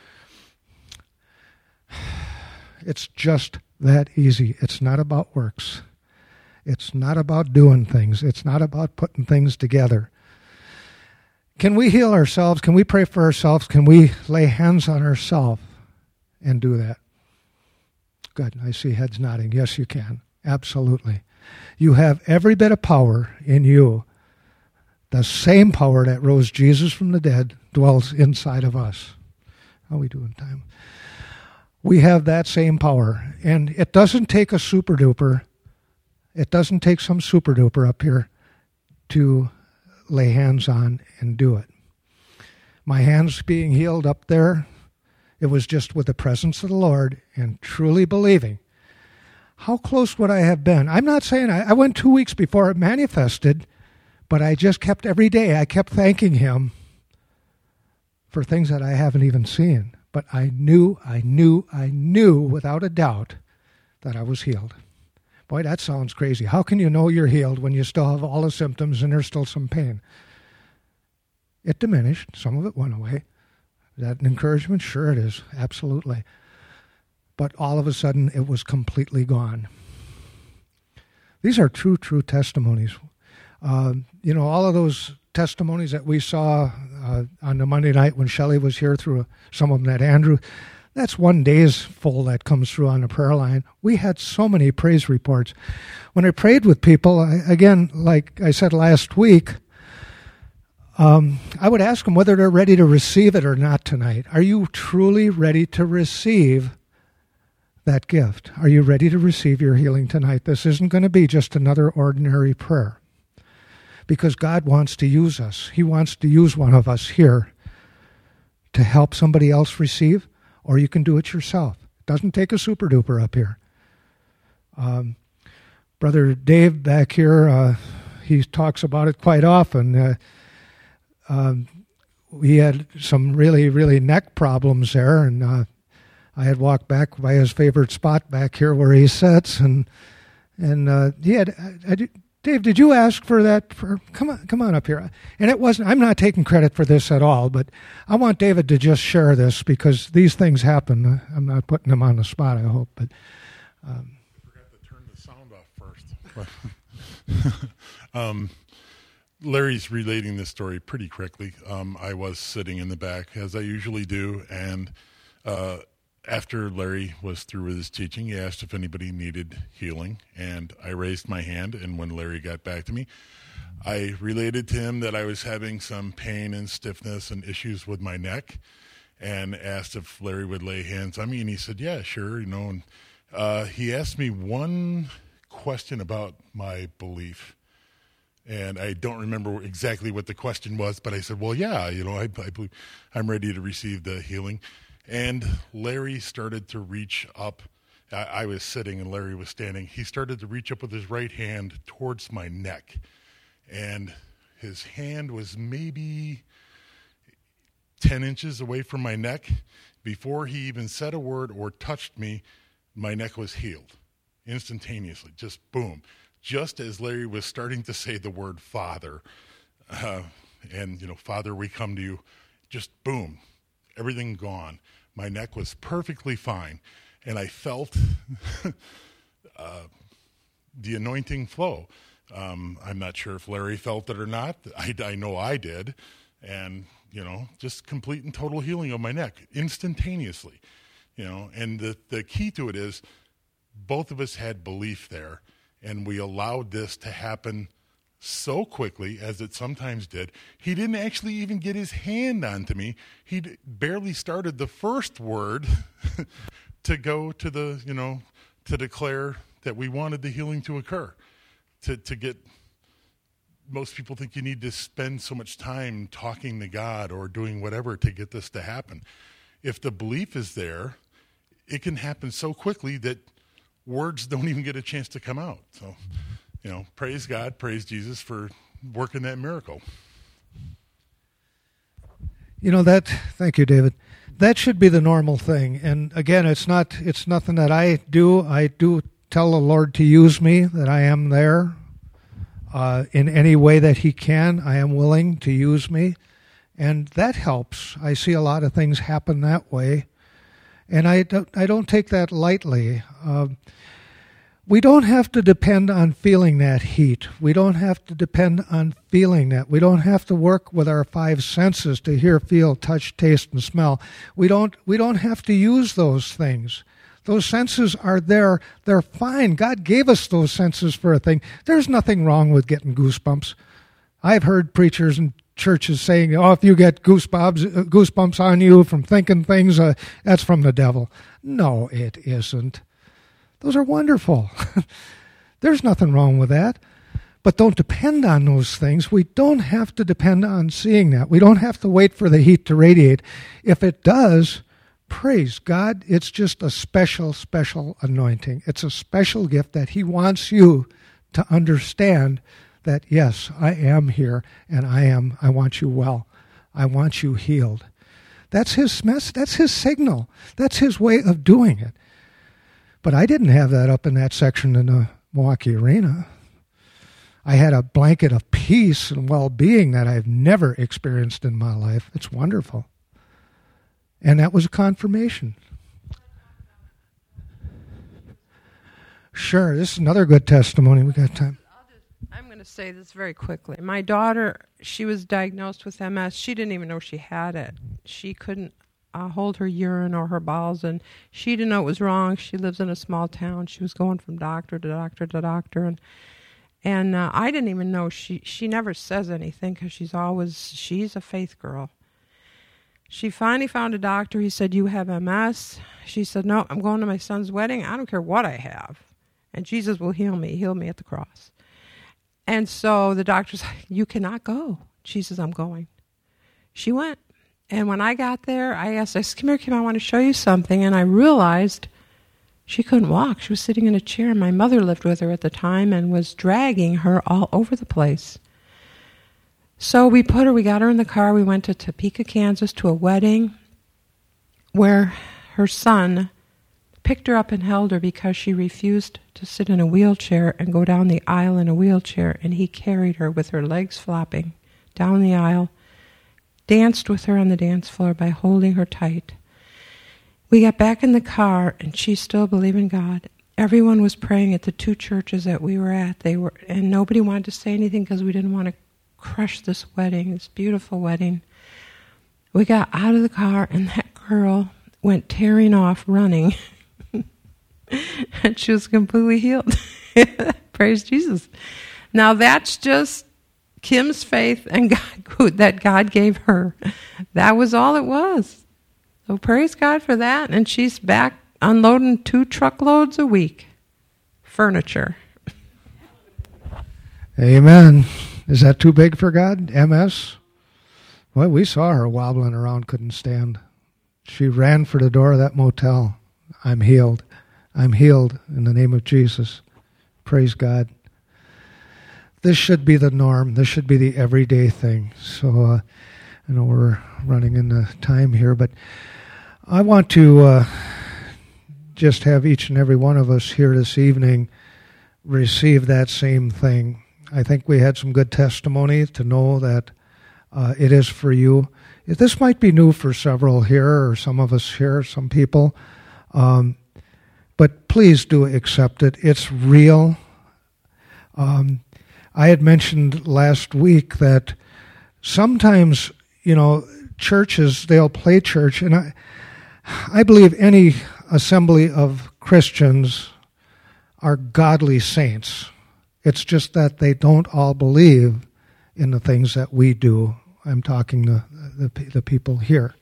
It's just that easy. It's not about works. It's not about doing things. It's not about putting things together. Can we heal ourselves? Can we pray for ourselves? Can we lay hands on ourselves and do that? Good. I see heads nodding. Yes, you can. Absolutely. You have every bit of power in you. The same power that rose Jesus from the dead dwells inside of us. How are we doing time? We have that same power. And it doesn't take a super duper. It doesn't take some super duper up here to lay hands on and do it. My hands being healed up there, it was just with the presence of the Lord and truly believing. How close would I have been? I'm not saying I, I went two weeks before it manifested, but I just kept every day, I kept thanking him for things that I haven't even seen. But I knew, I knew, I knew without a doubt that I was healed. Boy, that sounds crazy. How can you know you're healed when you still have all the symptoms and there's still some pain? It diminished. Some of it went away. Is that an encouragement? Sure it is. Absolutely. But all of a sudden, it was completely gone. These are true, true testimonies. Uh, you know, all of those testimonies that we saw uh, on the Monday night when Shelley was here, through some of them that Andrew, that's one day's full that comes through on the prayer line. We had so many praise reports. When I prayed with people, I, again, like I said last week, Um, I would ask them whether they're ready to receive it or not tonight. Are you truly ready to receive that gift? Are you ready to receive your healing tonight? This isn't going to be just another ordinary prayer, because God wants to use us. He wants to use one of us here to help somebody else receive, or you can do it yourself. It doesn't take a super duper up here. Um, Brother Dave back here, uh, he talks about it quite often. Uh, um, we had some really, really neck problems there, and uh, I had walked back by his favorite spot back here where he sits, and and uh, he had. I, I did, Dave, did you ask for that? For, come on, come on up here. And it wasn't. I'm not taking credit for this at all, but I want David to just share this because these things happen. I'm not putting him on the spot, I hope, but. Um, I forgot to turn the sound off first. um, Larry's relating this story pretty quickly. Um, I was sitting in the back, as I usually do, and uh, after Larry was through with his teaching, he asked if anybody needed healing, and I raised my hand, and when Larry got back to me, I related to him that I was having some pain and stiffness and issues with my neck, and asked if Larry would lay hands on me, and he said, yeah, sure, you know, and uh, he asked me one question about my belief. And I don't remember exactly what the question was, but I said, well, yeah, you know, I, I believe I'm ready to receive the healing. And Larry started to reach up. I, I was sitting and Larry was standing. He started to reach up with his right hand towards my neck. And his hand was maybe ten inches away from my neck. Before he even said a word or touched me, my neck was healed instantaneously, just boom. Just as Larry was starting to say the word Father, uh, and, you know, Father, we come to you, just boom, everything gone. My neck was perfectly fine, and I felt uh, the anointing flow. Um, I'm not sure if Larry felt it or not. I, I know I did, and, you know, just complete and total healing of my neck instantaneously, you know, and the, the key to it is both of us had belief there. And we allowed this to happen so quickly, as it sometimes did. He didn't actually even get his hand onto me. He barely started the first word to go to the, you know, to declare that we wanted the healing to occur. To to get, most people think you need to spend so much time talking to God or doing whatever to get this to happen. If the belief is there, it can happen so quickly that words don't even get a chance to come out. So, you know, praise God, praise Jesus for working that miracle. You know, that, thank you, David. That should be the normal thing. And again, it's not, it's nothing that I do. I do tell the Lord to use me, that I am there uh, in any way that he can. I am willing to use me. And that helps. I see a lot of things happen that way. And I don't, I don't take that lightly. Uh, we don't have to depend on feeling that heat. We don't have to depend on feeling that. We don't have to work with our five senses to hear, feel, touch, taste, and smell. We don't, we don't have to use those things. Those senses are there. They're fine. God gave us those senses for a thing. There's nothing wrong with getting goosebumps. I've heard preachers and churches saying, oh, if you get goosebumps, goosebumps on you from thinking things, uh, that's from the devil. No, it isn't. Those are wonderful. There's nothing wrong with that. But don't depend on those things. We don't have to depend on seeing that. We don't have to wait for the heat to radiate. If it does, praise God, it's just a special, special anointing. It's a special gift that he wants you to understand that, yes, I am here, and I am. I want you well. I want you healed. That's his mess. That's his signal. That's his way of doing it. But I didn't have that up in that section in the Milwaukee Arena. I had a blanket of peace and well-being that I've never experienced in my life. It's wonderful. And that was a confirmation. Sure, this is another good testimony. We got time. I'm going to say this very quickly. My daughter, she was diagnosed with M S. She didn't even know she had it. She couldn't uh, hold her urine or her bowels, and she didn't know it was wrong. She lives in a small town. She was going from doctor to doctor to doctor, and And uh, I didn't even know, she, she never says anything because she's always, she's a faith girl. She finally found a doctor. He said, you have M S. She said, no, I'm going to my son's wedding. I don't care what I have. And Jesus will heal me, heal me at the cross. And so the doctor's like, you cannot go. She says, I'm going. She went. And when I got there, I asked, I said, come here, Kim, I want to show you something. And I realized she couldn't walk. She was sitting in a chair. My mother lived with her at the time and was dragging her all over the place. So we put her, we got her in the car. We went to Topeka, Kansas to a wedding where her son picked her up and held her because she refused to sit in a wheelchair and go down the aisle in a wheelchair. And he carried her with her legs flopping down the aisle, danced with her on the dance floor by holding her tight. We got back in the car, and she still believed in God. Everyone was praying at the two churches that we were at. They were, and nobody wanted to say anything because we didn't want to crush this wedding, this beautiful wedding. We got out of the car, and that girl went tearing off, running. And she was completely healed. Praise Jesus. Now that's just Kim's faith and God, that God gave her. That was all it was. So praise God for that. And she's back unloading two truckloads a week. Furniture. Amen. Is that too big for God? M S? Well, we saw her wobbling around, couldn't stand. She ran for the door of that motel. I'm healed. I'm healed in the name of Jesus. Praise God. This should be the norm. This should be the everyday thing. So uh, I know we're running into time here, but I want to uh, just have each and every one of us here this evening receive that same thing. I think we had some good testimony to know that uh, it is for you. This might be new for several here, or some of us here, some people. Um, but please do accept it. It's real. Um, I had mentioned last week that sometimes, you know, churches, they'll play church, and I, I believe any assembly of Christians are godly saints. It's just that they don't all believe in the things that we do. I'm talking to the, the people here.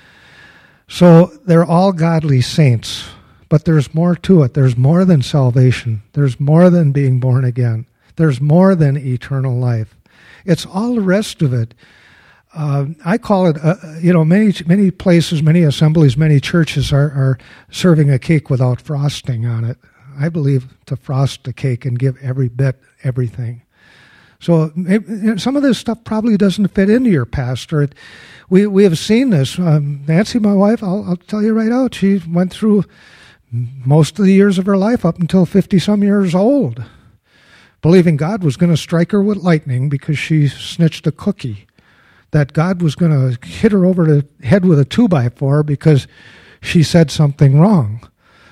So they're all godly saints, but there's more to it. There's more than salvation. There's more than being born again. There's more than eternal life. It's all the rest of it. Uh, I call it, uh, you know, many many places, many assemblies, many churches are, are serving a cake without frosting on it. I believe to frost the cake and give every bit everything. So maybe, some of this stuff probably doesn't fit into your pastor. It, we we have seen this. Um, Nancy, my wife, I'll, I'll tell you right out, she went through most of the years of her life up until fifty-some years old, believing God was going to strike her with lightning because she snitched a cookie, that God was going to hit her over the head with a two-by-four because she said something wrong.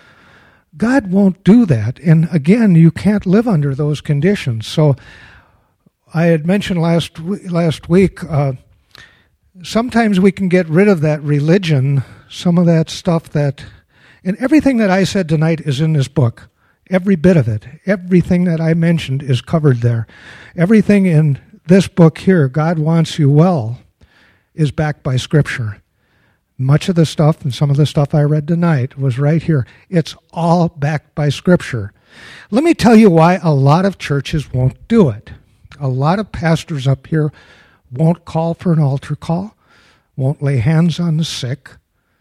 God won't do that. And again, you can't live under those conditions. So I had mentioned last last week, uh, sometimes we can get rid of that religion, some of that stuff that, and everything that I said tonight is in this book. Every bit of it. Everything that I mentioned is covered there. Everything in this book here, God Wants You Well, is backed by Scripture. Much of the stuff and some of the stuff I read tonight was right here. It's all backed by Scripture. Let me tell you why a lot of churches won't do it. A lot of pastors up here won't call for an altar call, won't lay hands on the sick.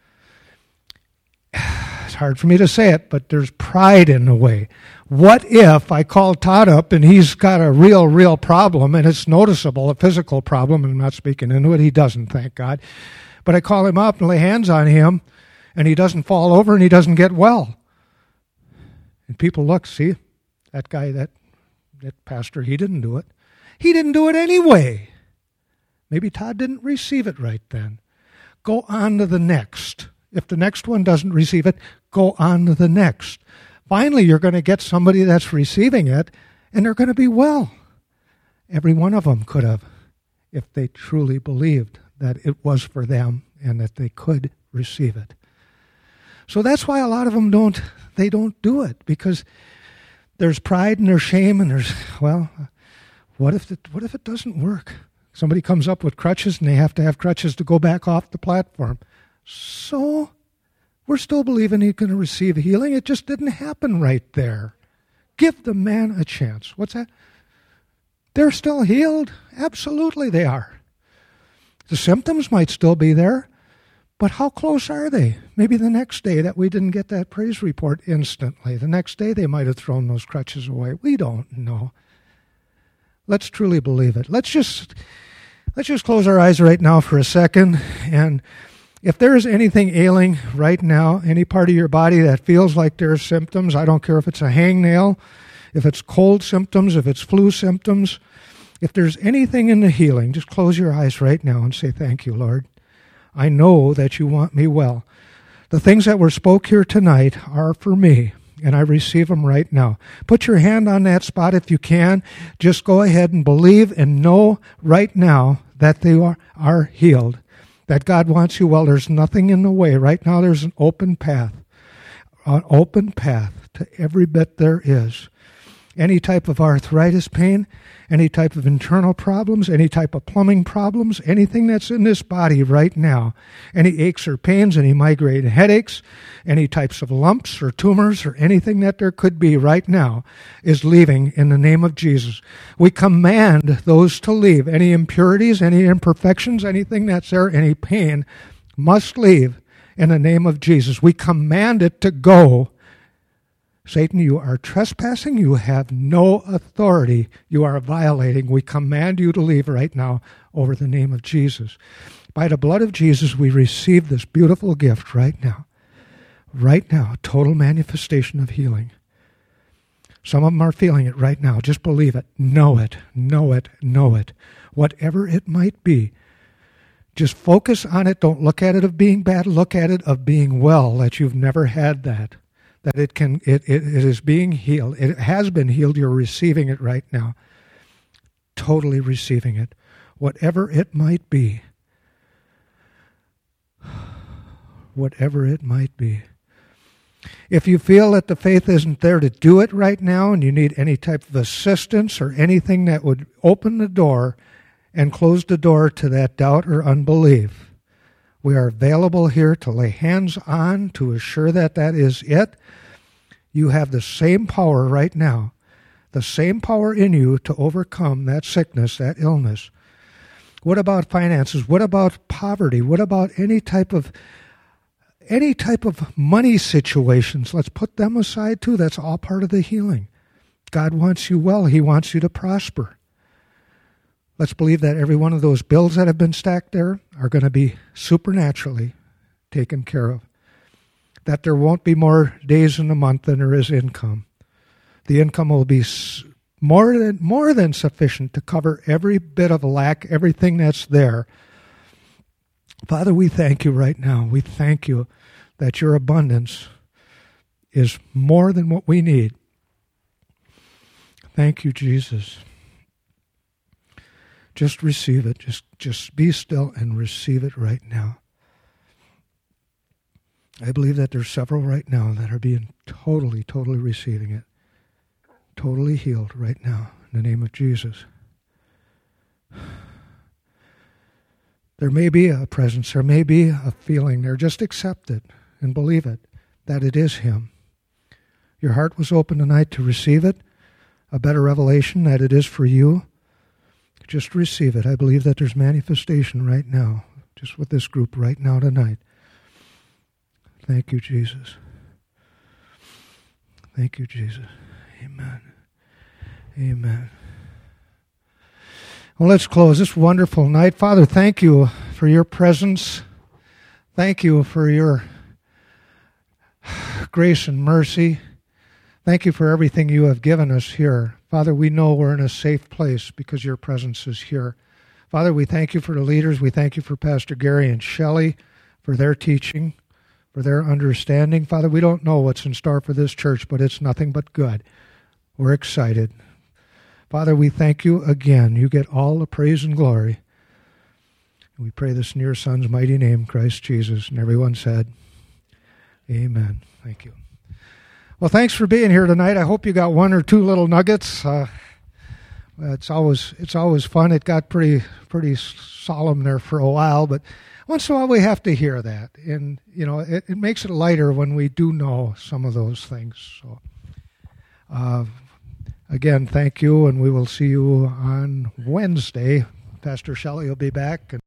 It's hard for me to say it, but there's pride in the way. What if I call Todd up and he's got a real, real problem, and it's noticeable, a physical problem, and I'm not speaking into it, he doesn't, thank God. But I call him up and lay hands on him, and he doesn't fall over and he doesn't get well. And people look, see, that guy, that, that pastor, he didn't do it. He didn't do it anyway. Maybe Todd didn't receive it right then. Go on to the next. If the next one doesn't receive it, go on to the next. Finally, you're going to get somebody that's receiving it, and they're going to be well. Every one of them could have, if they truly believed that it was for them and that they could receive it. So that's why a lot of them don't, they don't do it, because there's pride and there's shame and there's, well, what if it, what if it doesn't work? Somebody comes up with crutches and they have to have crutches to go back off the platform. So we're still believing he's going to receive healing. It just didn't happen right there. Give the man a chance. What's that? They're still healed. Absolutely they are. The symptoms might still be there, but how close are they? Maybe the next day that we didn't get that praise report instantly. The next day they might have thrown those crutches away. We don't know. Let's truly believe it. Let's just let's just close our eyes right now for a second. And if there is anything ailing right now, any part of your body that feels like there's symptoms, I don't care if it's a hangnail, if it's cold symptoms, if it's flu symptoms, if there's anything in the healing, just close your eyes right now and say, thank you, Lord. I know that you want me well. The things that were spoke here tonight are for me, and I receive them right now. Put your hand on that spot if you can. Just go ahead and believe and know right now that they are, are healed, that God wants you well. There's nothing in the way. Right now there's an open path, an open path to every bit there is. Any type of arthritis pain, any type of internal problems, any type of plumbing problems, anything that's in this body right now, any aches or pains, any migraine headaches, any types of lumps or tumors or anything that there could be right now is leaving in the name of Jesus. We command those to leave. Any impurities, any imperfections, anything that's there, any pain must leave in the name of Jesus. We command it to go. Satan, you are trespassing. You have no authority. You are violating. We command you to leave right now over the name of Jesus. By the blood of Jesus, we receive this beautiful gift right now. Right now, total manifestation of healing. Some of them are feeling it right now. Just believe it. Know it. Know it. Know it. Whatever it might be, just focus on it. Don't look at it of being bad. Look at it of being well, that you've never had that. That it can, it, it, it is being healed. It has been healed. You're receiving it right now. Totally receiving it. Whatever it might be. Whatever it might be. If you feel that the faith isn't there to do it right now and you need any type of assistance or anything that would open the door and close the door to that doubt or unbelief, we are available here to lay hands on, to assure that that is it. You have the same power right now, the same power in you to overcome that sickness, that illness. What about finances? What about poverty? What about any type of any type of money situations? Let's put them aside too. That's all part of the healing. God wants you well. He wants you to prosper. Let's believe that every one of those bills that have been stacked there are going to be supernaturally taken care of. That there won't be more days in the month than there is income. The income will be more than more than sufficient to cover every bit of lack, everything that's there. Father, we thank you right now. We thank you that your abundance is more than what we need. Thank you, Jesus. Just receive it. Just, just be still and receive it right now. I believe that there's several right now that are being totally, totally receiving it. Totally healed right now in the name of Jesus. There may be a presence, there may be a feeling there. Just accept it and believe it, that it is him. Your heart was open tonight to receive it, a better revelation that it is for you. Just receive it. I believe that there's manifestation right now, just with this group right now tonight. Thank you, Jesus. Thank you, Jesus. Amen. Amen. Well, let's close this wonderful night. Father, thank you for your presence. Thank you for your grace and mercy. Thank you for everything you have given us here. Father, we know we're in a safe place because your presence is here. Father, we thank you for the leaders. We thank you for Pastor Gary and Shelley for their teaching, for their understanding. Father, we don't know what's in store for this church, but it's nothing but good. We're excited. Father, we thank you again. You get all the praise and glory. We pray this in your Son's mighty name, Christ Jesus. And everyone said, amen. Thank you. Well, thanks for being here tonight. I hope you got one or two little nuggets. Uh, it's always it's always fun. It got pretty pretty solemn there for a while, but once in a while we have to hear that, and you know it, it makes it lighter when we do know some of those things. So, uh, again, thank you, and we will see you on Wednesday. Pastor Shelley will be back. And